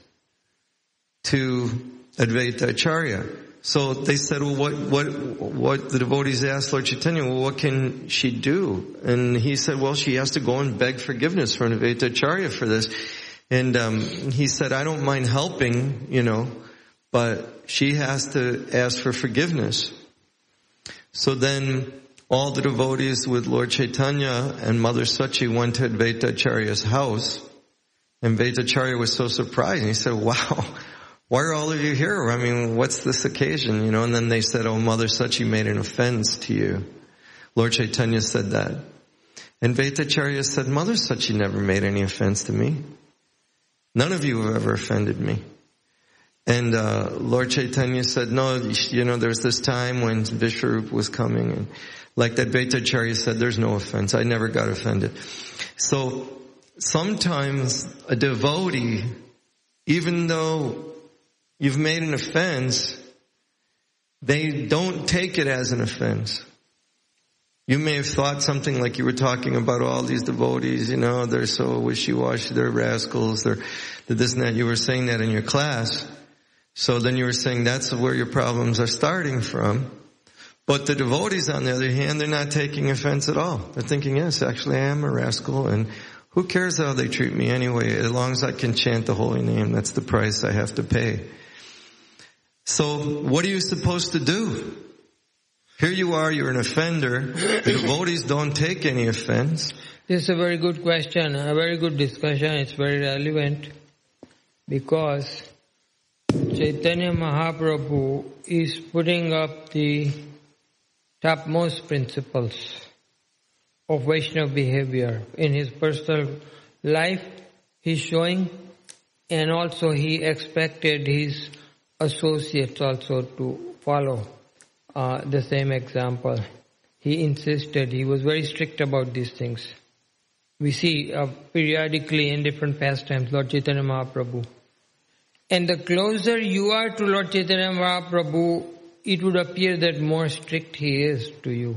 to Advaita Acharya. So they said, well, what, what, what the devotees asked Lord Chaitanya, well, what can she do? And he said, well, she has to go and beg forgiveness from Advaita Acharya for this. And, um, he said, I don't mind helping, you know, but she has to ask for forgiveness. So then all the devotees with Lord Chaitanya and Mother Sachi went to Advaita Acharya's house. And Advaita Acharya was so surprised. And he said, wow, why are all of you here? I mean, what's this occasion? You know, and then they said, oh, Mother Sachi made an offense to you. Lord Chaitanya said that. And Advaita Acharya said, Mother Sachi never made any offense to me. None of you have ever offended me. And uh Lord Chaitanya said, no, you know, there's this time when Vishwarup was coming, and like that Advaita Acharya said, there's no offense. I never got offended. So sometimes a devotee, even though you've made an offense, they don't take it as an offense. You may have thought something like you were talking about all these devotees, you know, they're so wishy-washy, they're rascals, they're, they're this and that. You were saying that in your class. So then you were saying that's where your problems are starting from. But the devotees, on the other hand, they're not taking offense at all. They're thinking, yes, actually I am a rascal, and who cares how they treat me anyway, as long as I can chant the holy name, that's the price I have to pay. So what are you supposed to do? Here you are, you're an offender. The devotees don't take any offense. This is a very good question, a very good discussion. It's very relevant because Chaitanya Mahaprabhu is putting up the topmost principles of Vaishnava behavior in his personal life. He's showing, and also he expected his associates also to follow uh, the same example. He insisted, he was very strict about these things. we see uh, periodically in different pastimes, Lord Chaitanya Mahaprabhu. And the closer you are to Lord Chaitanya Mahaprabhu, it would appear that more strict he is to you.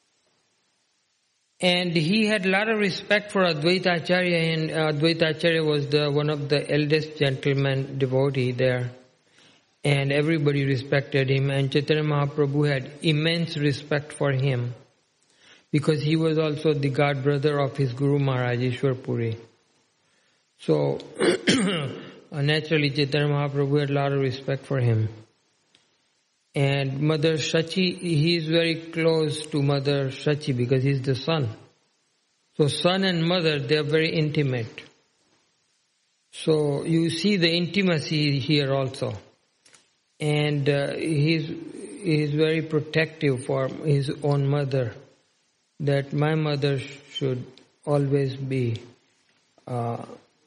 And he had a lot of respect for Advaita Acharya, and uh, Advaita Acharya was the, one of the eldest gentleman devotee there. And everybody respected him, and Chaitanya Mahaprabhu had immense respect for him, because he was also the god brother of his Guru Maharaj, Ishwar Puri. So, naturally Chaitanya Mahaprabhu had a lot of respect for him. And Mother Shachi, he is very close to Mother Shachi because he's the son. So son and mother, they are very intimate. So you see the intimacy here also. And uh, he's, he's very protective for his own mother, that my mother should always be uh,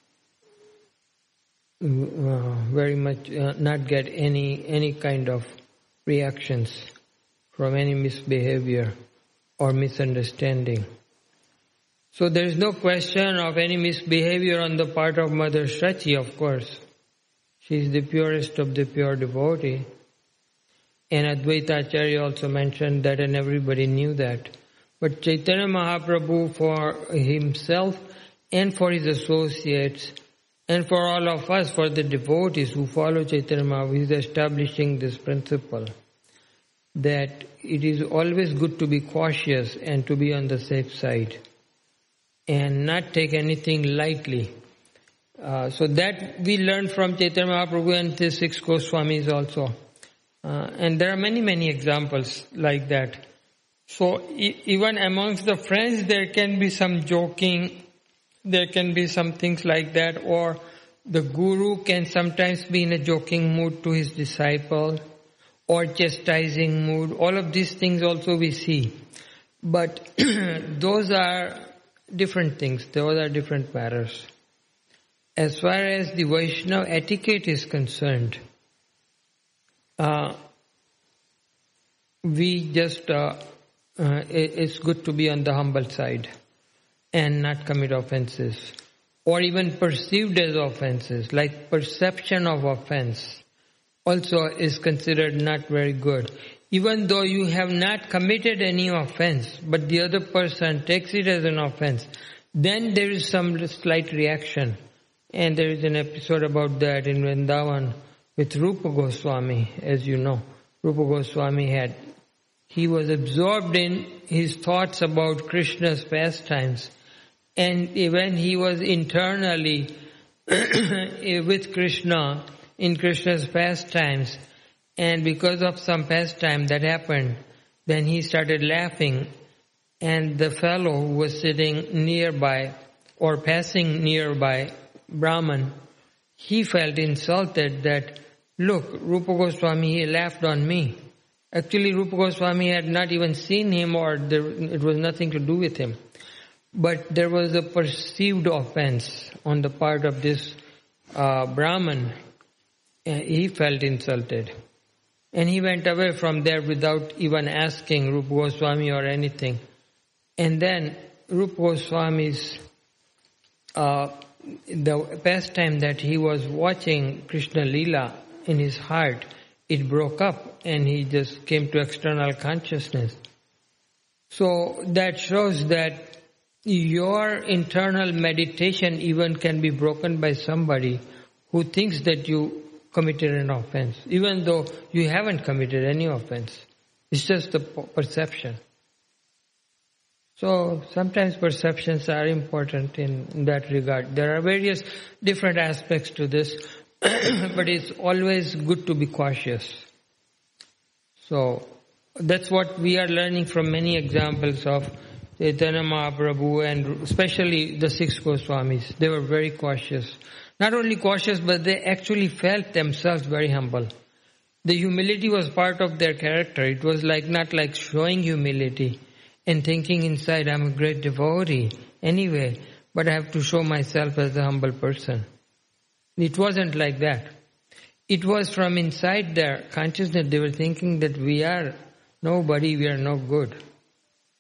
uh, very much, uh, not get any any kind of reactions from any misbehavior or misunderstanding. So there is no question of any misbehavior on the part of Mother Shachi, of course. She is the purest of the pure devotee. And Advaita Acharya also mentioned that, and everybody knew that. But Chaitanya Mahaprabhu, for himself and for his associates and for all of us, for the devotees who follow Chaitanya Mahaprabhu, is establishing this principle that it is always good to be cautious and to be on the safe side and not take anything lightly. Uh, so that we learn from Chaitanya Mahaprabhu and the six Goswamis also. Uh, and there are many, many examples like that. So e- even amongst the friends there can be some joking, there can be some things like that, or the guru can sometimes be in a joking mood to his disciple, or chastising mood. All of these things also we see. But those are different things, those are different matters. As far as the Vaishnava etiquette is concerned, uh, we just, uh, uh, it, it's good to be on the humble side and not commit offenses, or even perceived as offenses, like perception of offense also is considered not very good. Even though you have not committed any offense, but the other person takes it as an offense, then there is some slight reaction. And there is an episode about that in Vrindavan with Rupa Goswami, as you know. Rupa Goswami had, he was absorbed in his thoughts about Krishna's pastimes. And when he was internally with Krishna, in Krishna's pastimes, and because of some pastime that happened, then he started laughing, and the fellow who was sitting nearby or passing nearby, Brahman, he felt insulted that, look, Rupa Goswami, he laughed on me. Actually, Rupa Goswami had not even seen him, or there, it was nothing to do with him. But there was a perceived offense on the part of this uh, Brahman. He felt insulted. And he went away from there without even asking Rupa Goswami or anything. And then Rupa Goswami's, uh, the pastime that he was watching Krishna Leela in his heart, it broke up and he just came to external consciousness. So that shows that your internal meditation even can be broken by somebody who thinks that you committed an offense, even though you haven't committed any offense. It's just the perception. So sometimes perceptions are important in that regard. There are various different aspects to this, but it's always good to be cautious. So that's what we are learning from many examples of Chaitanya Mahaprabhu, and especially the six Goswamis. They were very cautious. Not only cautious, but they actually felt themselves very humble. The humility was part of their character. It was like not like showing humility and thinking inside, I'm a great devotee anyway, but I have to show myself as a humble person. It wasn't like that. It was from inside their consciousness. They were thinking that we are nobody, we are no good.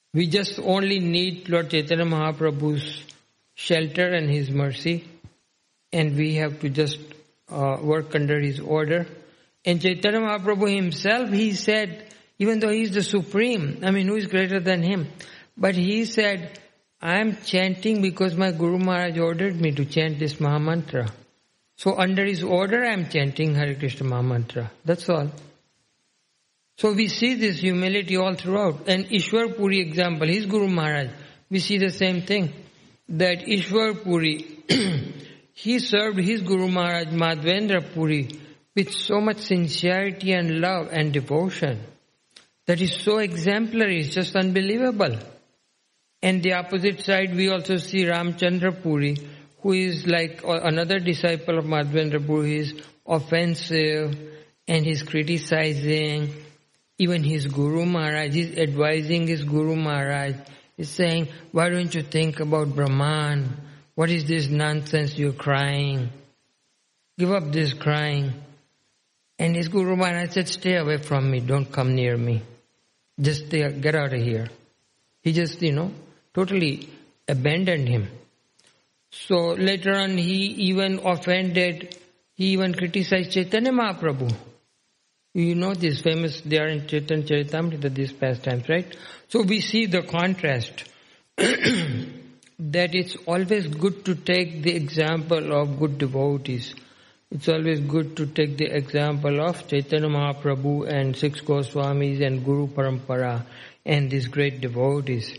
We just only need Lord Chaitanya Mahaprabhu's shelter and His mercy, and we have to just uh, work under His order. And Chaitanya Mahaprabhu Himself, He said, even though He is the Supreme, I mean, who is greater than Him? But He said, I am chanting because my Guru Maharaj ordered me to chant this Mahamantra. So under His order, I am chanting Hare Krishna Mahamantra. That's all. So we see this humility all throughout. And Ishwar Puri example, his Guru Maharaj, we see the same thing. That Ishwar Puri, he served his Guru Maharaj Madhvendra Puri with so much sincerity and love and devotion. That is so exemplary, it's just unbelievable. And the opposite side, we also see Ramchandra Puri, who is like another disciple of Madhvendra Puri. He is offensive and he's criticizing even his Guru Maharaj. He's advising his Guru Maharaj. He's saying, why don't you think about Brahman? What is this nonsense you're crying? Give up this crying. And his Guru Maharaj said, stay away from me, don't come near me. Just stay, get out of here. He just, you know, totally abandoned him. So later on he even offended, he even criticized Chaitanya Mahaprabhu. You know this famous, they are in Chaitanya Charitamrita, these pastimes, right? So we see the contrast. That it's always good to take the example of good devotees. It's always good to take the example of Chaitanya Mahaprabhu and six Goswamis and Guru Parampara and these great devotees.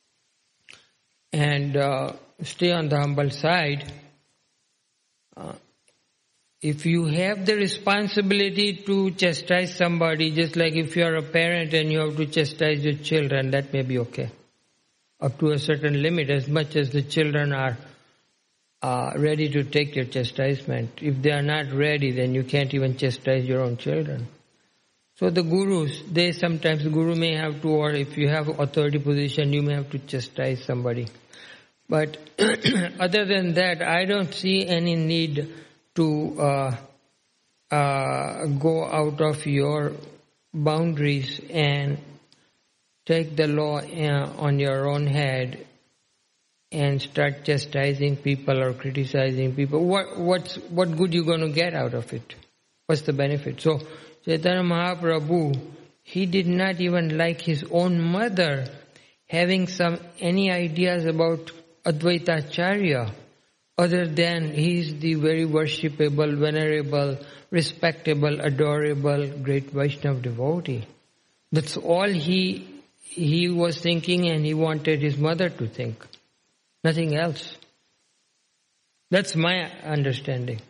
And uh, stay on the humble side. Uh, if you have the responsibility to chastise somebody, just like if you are a parent and you have to chastise your children, that may be okay. Up to a certain limit, as much as the children are uh, ready to take your chastisement. If they are not ready, then you can't even chastise your own children. So the gurus, they sometimes, the guru may have to, or if you have authority position, you may have to chastise somebody. But other than that, I don't see any need to uh, uh, go out of your boundaries and take the law uh, on your own head and start chastising people or criticizing people. What what's what good you going to get out of it? What's the benefit? So Chaitanya Mahaprabhu, he did not even like his own mother having some any ideas about Advaita Acharya, other than he is the very worshipable, venerable, respectable, adorable, great Vaishnava devotee. That's all he he was thinking, and he wanted his mother to think. Nothing else. That's my understanding.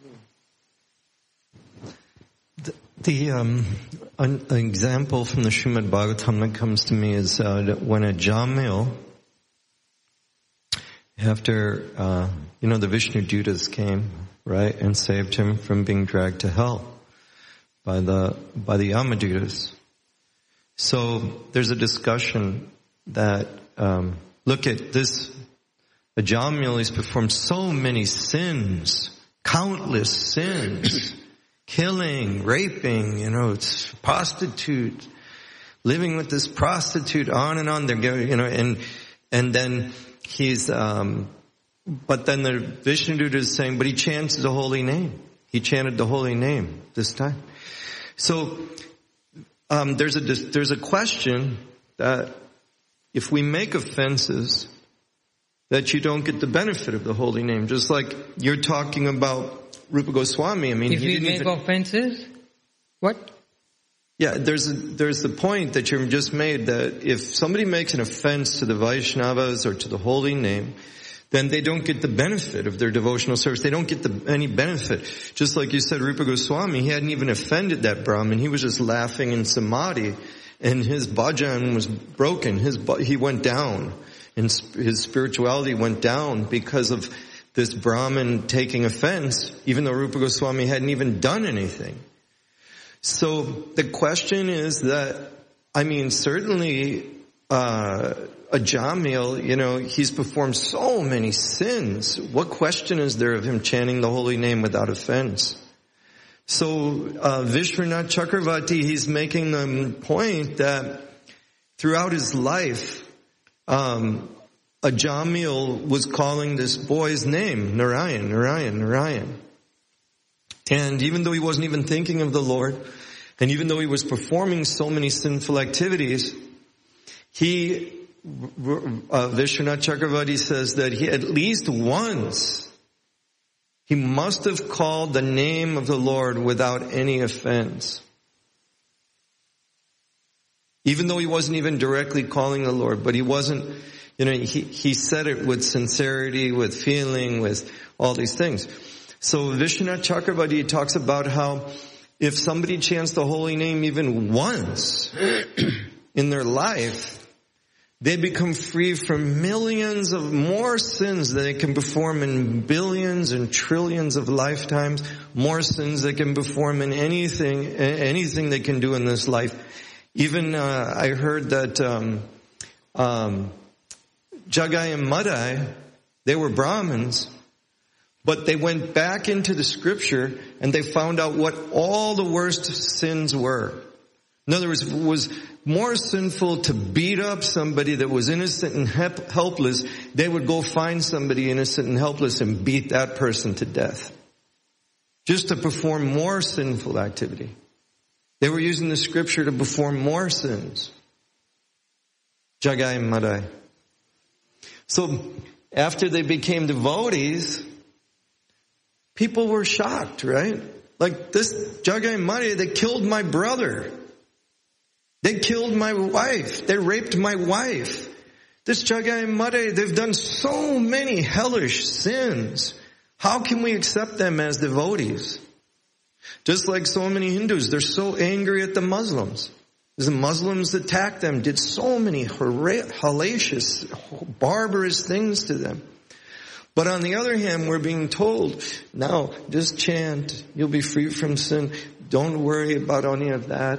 The, the um, an, an example from the Srimad Bhagavatam that comes to me is uh, when a Jamil, after, uh, you know, the Vishnu Dutas came, right, and saved him from being dragged to hell by the, by the Yamadutas. So there's a discussion that, um, look at this, Ajamil has performed so many sins, countless sins, killing, raping, you know, it's prostitute, living with this prostitute, on and on, they're going, you know, and, and then he's, um, but then the Vishnu Duta is saying, but he chants the holy name. He chanted the holy name this time. So, Um, there's a there's a question that if we make offenses, that you don't get the benefit of the holy name. Just like you're talking about Rupa Goswami. I mean, if he we didn't make even, offenses, what? Yeah, there's a, there's the point that you just made that if somebody makes an offense to the Vaishnavas or to the holy name, then they don't get the benefit of their devotional service. They don't get the, any benefit. Just like you said, Rupa Goswami, he hadn't even offended that Brahmin. He was just laughing in samadhi, and his bhajan was broken. His he went down, and his spirituality went down because of this Brahmin taking offense, even though Rupa Goswami hadn't even done anything. So the question is that, I mean, certainly, uh, a Jamil, you know, he's performed so many sins. What question is there of him chanting the holy name without offense? So, uh, Vishwanath Chakravarti, he's making the point that throughout his life, um, Ajamil was calling this boy's name, Narayan, Narayan, Narayan. And even though he wasn't even thinking of the Lord, and even though he was performing so many sinful activities, he, uh, Vishwanath Chakravarti says that he at least once, he must have called the name of the Lord without any offense. Even though he wasn't even directly calling the Lord, but he wasn't, you know, he, he said it with sincerity, with feeling, with all these things. So Vishwanath Chakravarti talks about how if somebody chants the holy name even once in their life, they become free from millions of more sins that they can perform in billions and trillions of lifetimes, more sins they can perform in anything, anything they can do in this life. Even, uh, I heard that, um, um, Jagai and Madai, they were Brahmins, but they went back into the scripture and they found out what all the worst sins were. In other words, it was more sinful to beat up somebody that was innocent and helpless. They would go find somebody innocent and helpless and beat that person to death. Just to perform more sinful activity. They were using the scripture to perform more sins. Jagai and Madai. So after they became devotees, people were shocked, right? Like this Jagai and Madai, they killed my brother. They killed my wife. They raped my wife. This Jagai and Madai, they've done so many hellish sins. How can we accept them as devotees? Just like so many Hindus, they're so angry at the Muslims. The Muslims attacked them, did so many hellacious, barbarous things to them. But on the other hand, we're being told, now, just chant, you'll be free from sin. Don't worry about any of that.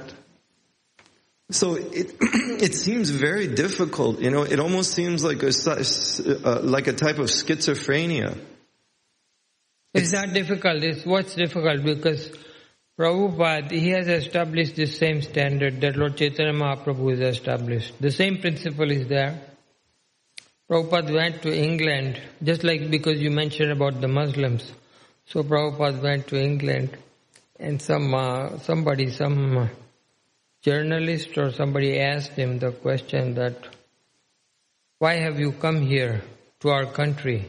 So it it seems very difficult, you know. It almost seems like a uh, like a type of schizophrenia. It's, it's not difficult. It's what's difficult because Prabhupada, he has established the same standard that Lord Chaitanya Mahaprabhu has established. The same principle is there. Prabhupada went to England, just like because you mentioned about the Muslims. So Prabhupada went to England, and some uh, somebody, some uh, journalist or somebody asked him the question that, why have you come here to our country?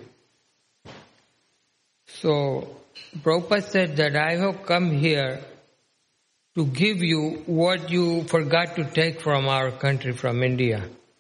So Prabhupada said that I have come here to give you what you forgot to take from our country, from India.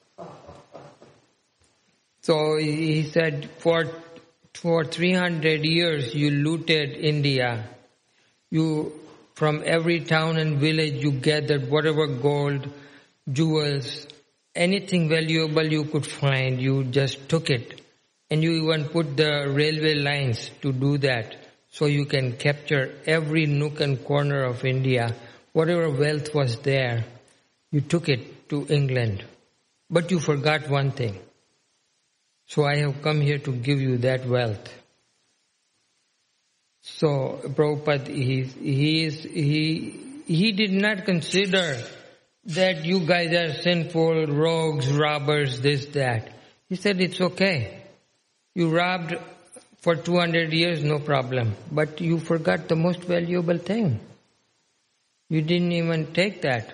So he said, for for three hundred years you looted India. You, from every town and village you gathered whatever gold, jewels, anything valuable you could find, you just took it. And you even put the railway lines to do that, so you can capture every nook and corner of India. Whatever wealth was there, you took it to England. But you forgot one thing. So I have come here to give you that wealth. So Prabhupada, he, he, is, he, he did not consider that you guys are sinful, rogues, robbers, this, that. He said it's okay. You robbed for two hundred years, no problem. But you forgot the most valuable thing. You didn't even take that.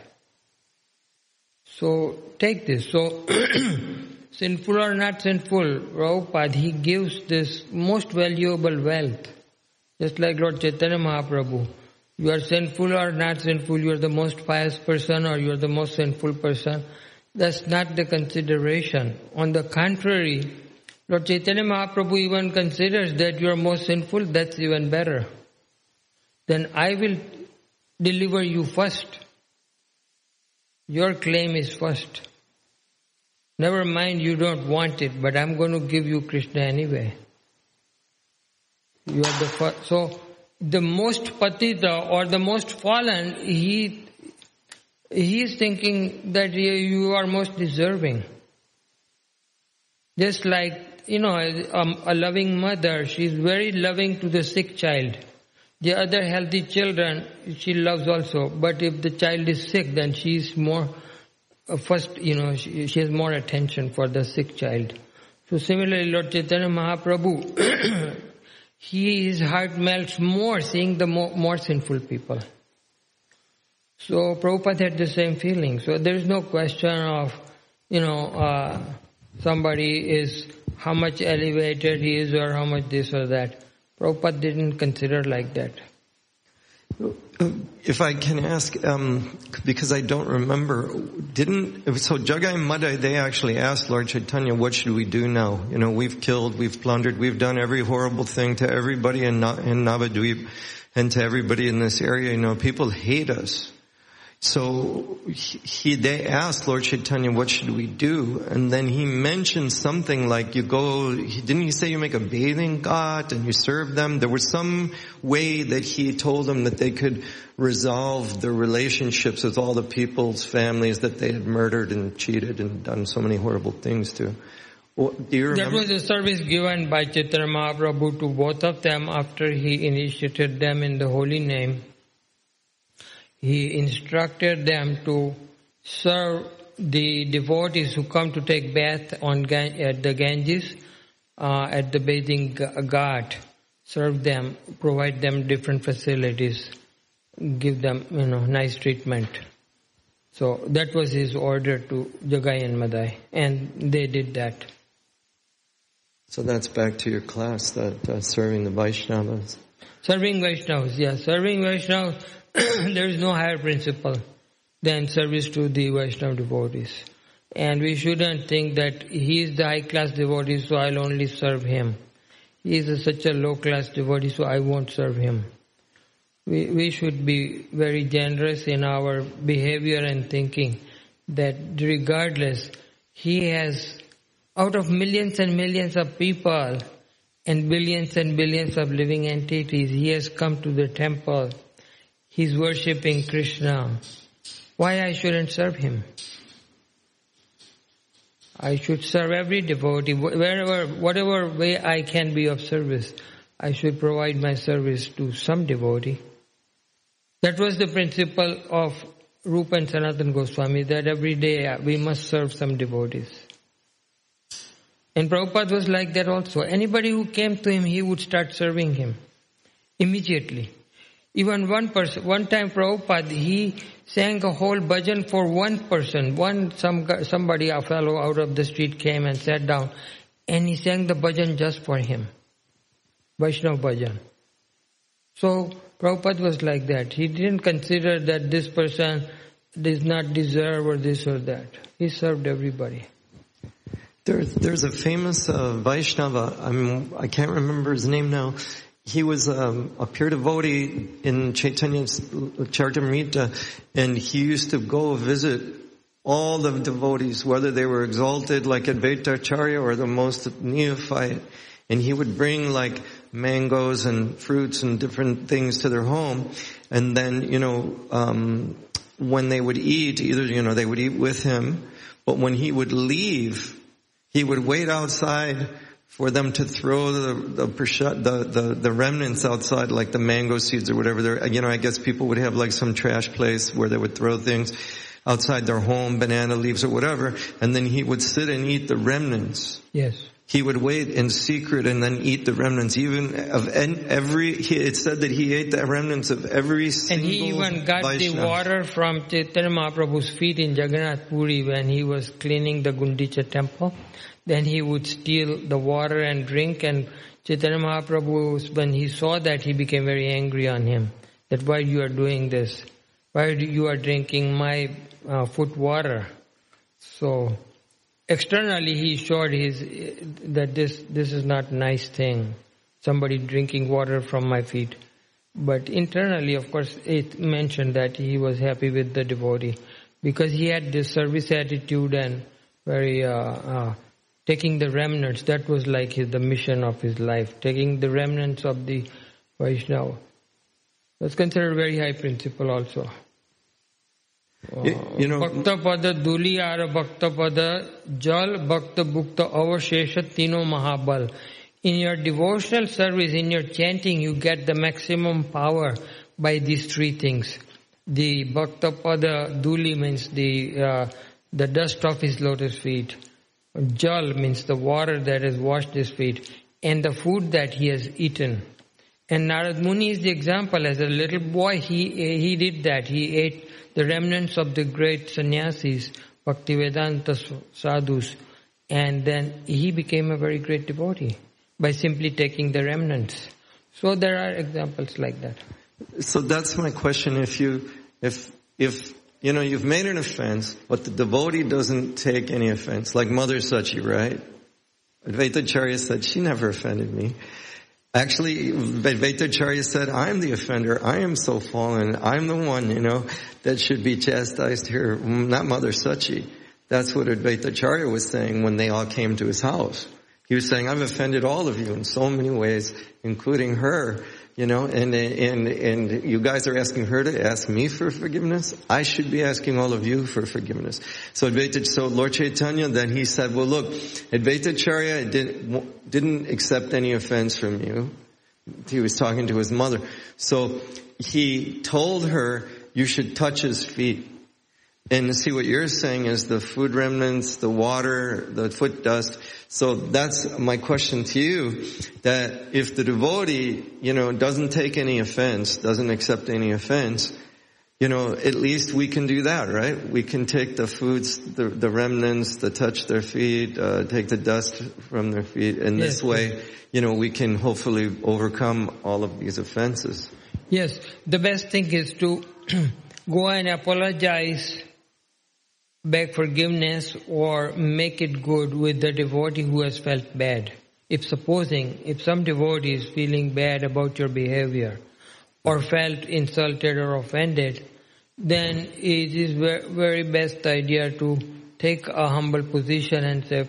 So take this. So sinful or not sinful, Prabhupada, he gives this most valuable wealth. Just like Lord Chaitanya Mahaprabhu. You are sinful or not sinful, you are the most pious person or you are the most sinful person. That's not the consideration. On the contrary, Lord Chaitanya Mahaprabhu even considers that you are most sinful, that's even better. Then I will deliver you first. Your claim is first. Never mind, you don't want it, but I'm going to give you Krishna anyway. You are the first. So, the most patita or the most fallen, he, he is thinking that you are most deserving. Just like, you know, a, a loving mother, she is very loving to the sick child. The other healthy children, she loves also. But if the child is sick, then she is more uh, first, you know, she, she has more attention for the sick child. So similarly, Lord Chaitanya Mahaprabhu, he, his heart melts more seeing the more, more sinful people. So Prabhupada had the same feeling. So there is no question of, you know, uh, somebody is, how much elevated he is or how much this or that. Prabhupada didn't consider like that. If I can ask, um, because I don't remember, didn't, so Jagai and Madai, they actually asked Lord Chaitanya, what should we do now? You know, we've killed, we've plundered, we've done every horrible thing to everybody in, Na- in Navadvip and to everybody in this area. You know, people hate us. So he, they asked Lord Chaitanya, what should we do? And then he mentioned something like you go, didn't he say you make a bathing ghat and you serve them? There was some way that he told them that they could resolve their relationships with all the people's families that they had murdered and cheated and done so many horrible things to. Well, do you remember? That was a service given by Chaitanya Mahaprabhu to both of them after he initiated them in the holy name. He instructed them to serve the devotees who come to take bath on at the Ganges, uh, at the bathing ghat. Serve them, provide them different facilities, give them, you know, nice treatment. So that was his order to Jagai and Madai, and they did that. So that's back to your class, that uh, serving the Vaishnavas. Serving Vaishnavas, yeah, serving Vaishnavas. There is no higher principle than service to the Vaishnava devotees. And we shouldn't think that he is the high-class devotee, so I'll only serve him. He is a, such a low-class devotee, so I won't serve him. We, we should be very generous in our behavior and thinking that regardless, he has, out of millions and millions of people and billions and billions of living entities, he has come to the temple. He's worshipping Krishna. Why I shouldn't serve him? I should serve every devotee. Wherever, whatever way I can be of service, I should provide my service to some devotee. That was the principle of Rupa and Sanatana Goswami, that every day we must serve some devotees. And Prabhupada was like that also. Anybody who came to him, he would start serving him immediately. Even one person, one time Prabhupada, he sang a whole bhajan for one person. One, some somebody, a fellow out of the street came and sat down, and he sang the bhajan just for him. Vaishnava bhajan. So Prabhupada was like that. He didn't consider that this person does not deserve or this or that. He served everybody. There's, there's a famous uh, Vaishnava, I mean, I can't remember his name now. He was um, a pure devotee in Chaitanya's Charitamrita, and he used to go visit all the devotees, whether they were exalted like Advaitacharya or the most neophyte. And he would bring like mangoes and fruits and different things to their home. And then, you know, um, when they would eat, either, you know, they would eat with him, but when he would leave, he would wait outside for them to throw the the, the the the remnants outside, like the mango seeds or whatever. There, you know, I guess people would have like some trash place where they would throw things outside their home, banana leaves or whatever, and then he would sit and eat the remnants. Yes. He would wait in secret and then eat the remnants, even of every. He, it said that he ate the remnants of every single. And he even got Vaishnava. The water from Chaitanya Mahaprabhu's feet in Jagannath Puri when he was cleaning the Gundicha temple. Then he would steal the water and drink, and Chaitanya Mahaprabhu, when he saw that, he became very angry on him. That why you are doing this? Why you are drinking my uh, foot water? So externally he showed his that this this is not a nice thing. Somebody drinking water from my feet. But internally, of course, it mentioned that he was happy with the devotee because he had this service attitude and very. Uh, uh, Taking the remnants, that was like his, the mission of his life. Taking the remnants of the Vaishnava. That's considered a very high principle also. You, you know, Bhakta pada duliyara bhakta pada jal bhakta bhukta avashesha tino mahabal. In your devotional service, in your chanting, you get the maximum power by these three things. The bhakta pada duli means the uh, the dust of his lotus feet. Jal means the water that has washed his feet, and the food that he has eaten. And Narad Muni is the example. As a little boy, he he did that. He ate the remnants of the great sannyasis, Bhaktivedanta sadhus, and then he became a very great devotee by simply taking the remnants. So there are examples like that. So that's my question. If you, if, if, you know, you've made an offense, but the devotee doesn't take any offense, like Mother Sachi, right? Advaita Acharya said, she never offended me. Actually, Advaita Acharya said, I'm the offender. I am so fallen. I'm the one, you know, that should be chastised here, not Mother Sachi. That's what Advaita Acharya was saying when they all came to his house. He was saying, I've offended all of you in so many ways, including her, you know, and, and, and you guys are asking her to ask me for forgiveness. I should be asking all of you for forgiveness. So Advaita, so Lord Chaitanya, then he said, well, look, Advaita Acharya didn't, didn't accept any offense from you. He was talking to his mother. So he told her, you should touch his feet. And see, what you're saying is the food remnants, the water, the foot dust. So that's my question to you, that if the devotee, you know, doesn't take any offense, doesn't accept any offense, you know, at least we can do that, right? We can take the foods, the, the remnants, the touch their feet, uh, take the dust from their feet. And yes. This way, you know, we can hopefully overcome all of these offenses. Yes. The best thing is to go and apologize, beg forgiveness, or make it good with the devotee who has felt bad. If supposing, if some devotee is feeling bad about your behavior or felt insulted or offended, then it is very, very best idea to take a humble position and say,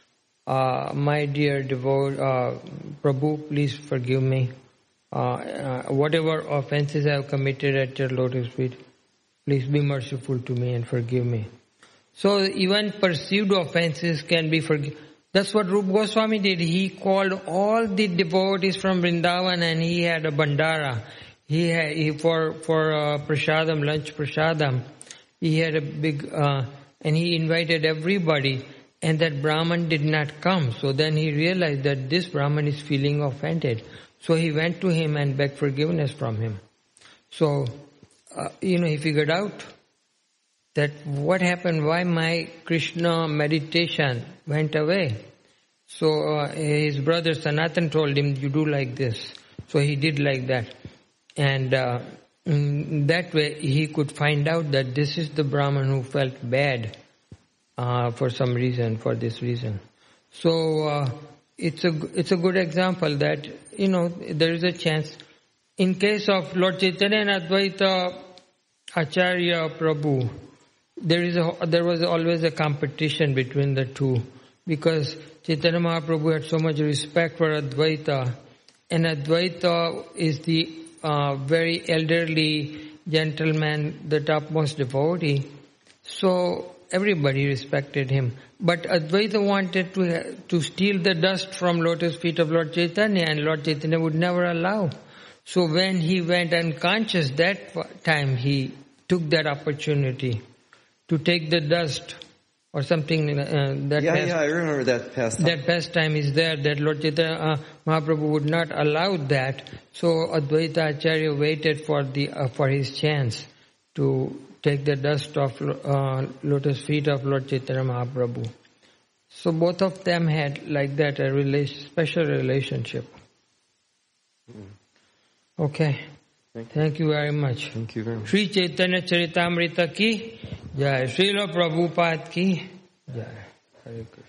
uh, my dear devotee, uh, Prabhu, please forgive me. Uh, uh, whatever offenses I have committed at your lotus feet, please be merciful to me and forgive me. So even perceived offenses can be forgiven. That's what Rupa Goswami did. He called all the devotees from Vrindavan and he had a bandara. He had, he, for, for uh, prasadam, lunch prasadam, he had a big, uh, and he invited everybody, and that Brahman did not come. So then he realized that this Brahman is feeling offended. So he went to him and begged forgiveness from him. So, uh, you know, he figured out that what happened, why my Krishna meditation went away. So uh, his brother Sanatan told him, you do like this. So he did like that. And uh, that way he could find out that this is the Brahman who felt bad uh, for some reason, for this reason. So uh, it's a it's a good example that, you know, there is a chance. In case of Lord Chaitanya and Advaita Acharya Prabhu, There is a, there was always a competition between the two, because Chaitanya Mahaprabhu had so much respect for Advaita, and Advaita is the uh, very elderly gentleman, the topmost devotee. So everybody respected him. But Advaita wanted to to steal the dust from lotus feet of Lord Chaitanya, and Lord Chaitanya would never allow. So when he went unconscious, that time he took that opportunity to take the dust or something. Uh, that yeah, past, yeah, I remember that pastime. That pastime is there, that Lord Chaitanya uh, Mahaprabhu would not allow that. So Advaita Acharya waited for the uh, for his chance to take the dust of uh, lotus feet of Lord Chaitanya Mahaprabhu. So both of them had like that a relation, special relationship. Okay. Thank you. Thank you very much. Thank you very much. Sri Chaitanya Charitamrita ki jai, Srila Prabhupada ki jai. Hare Krishna.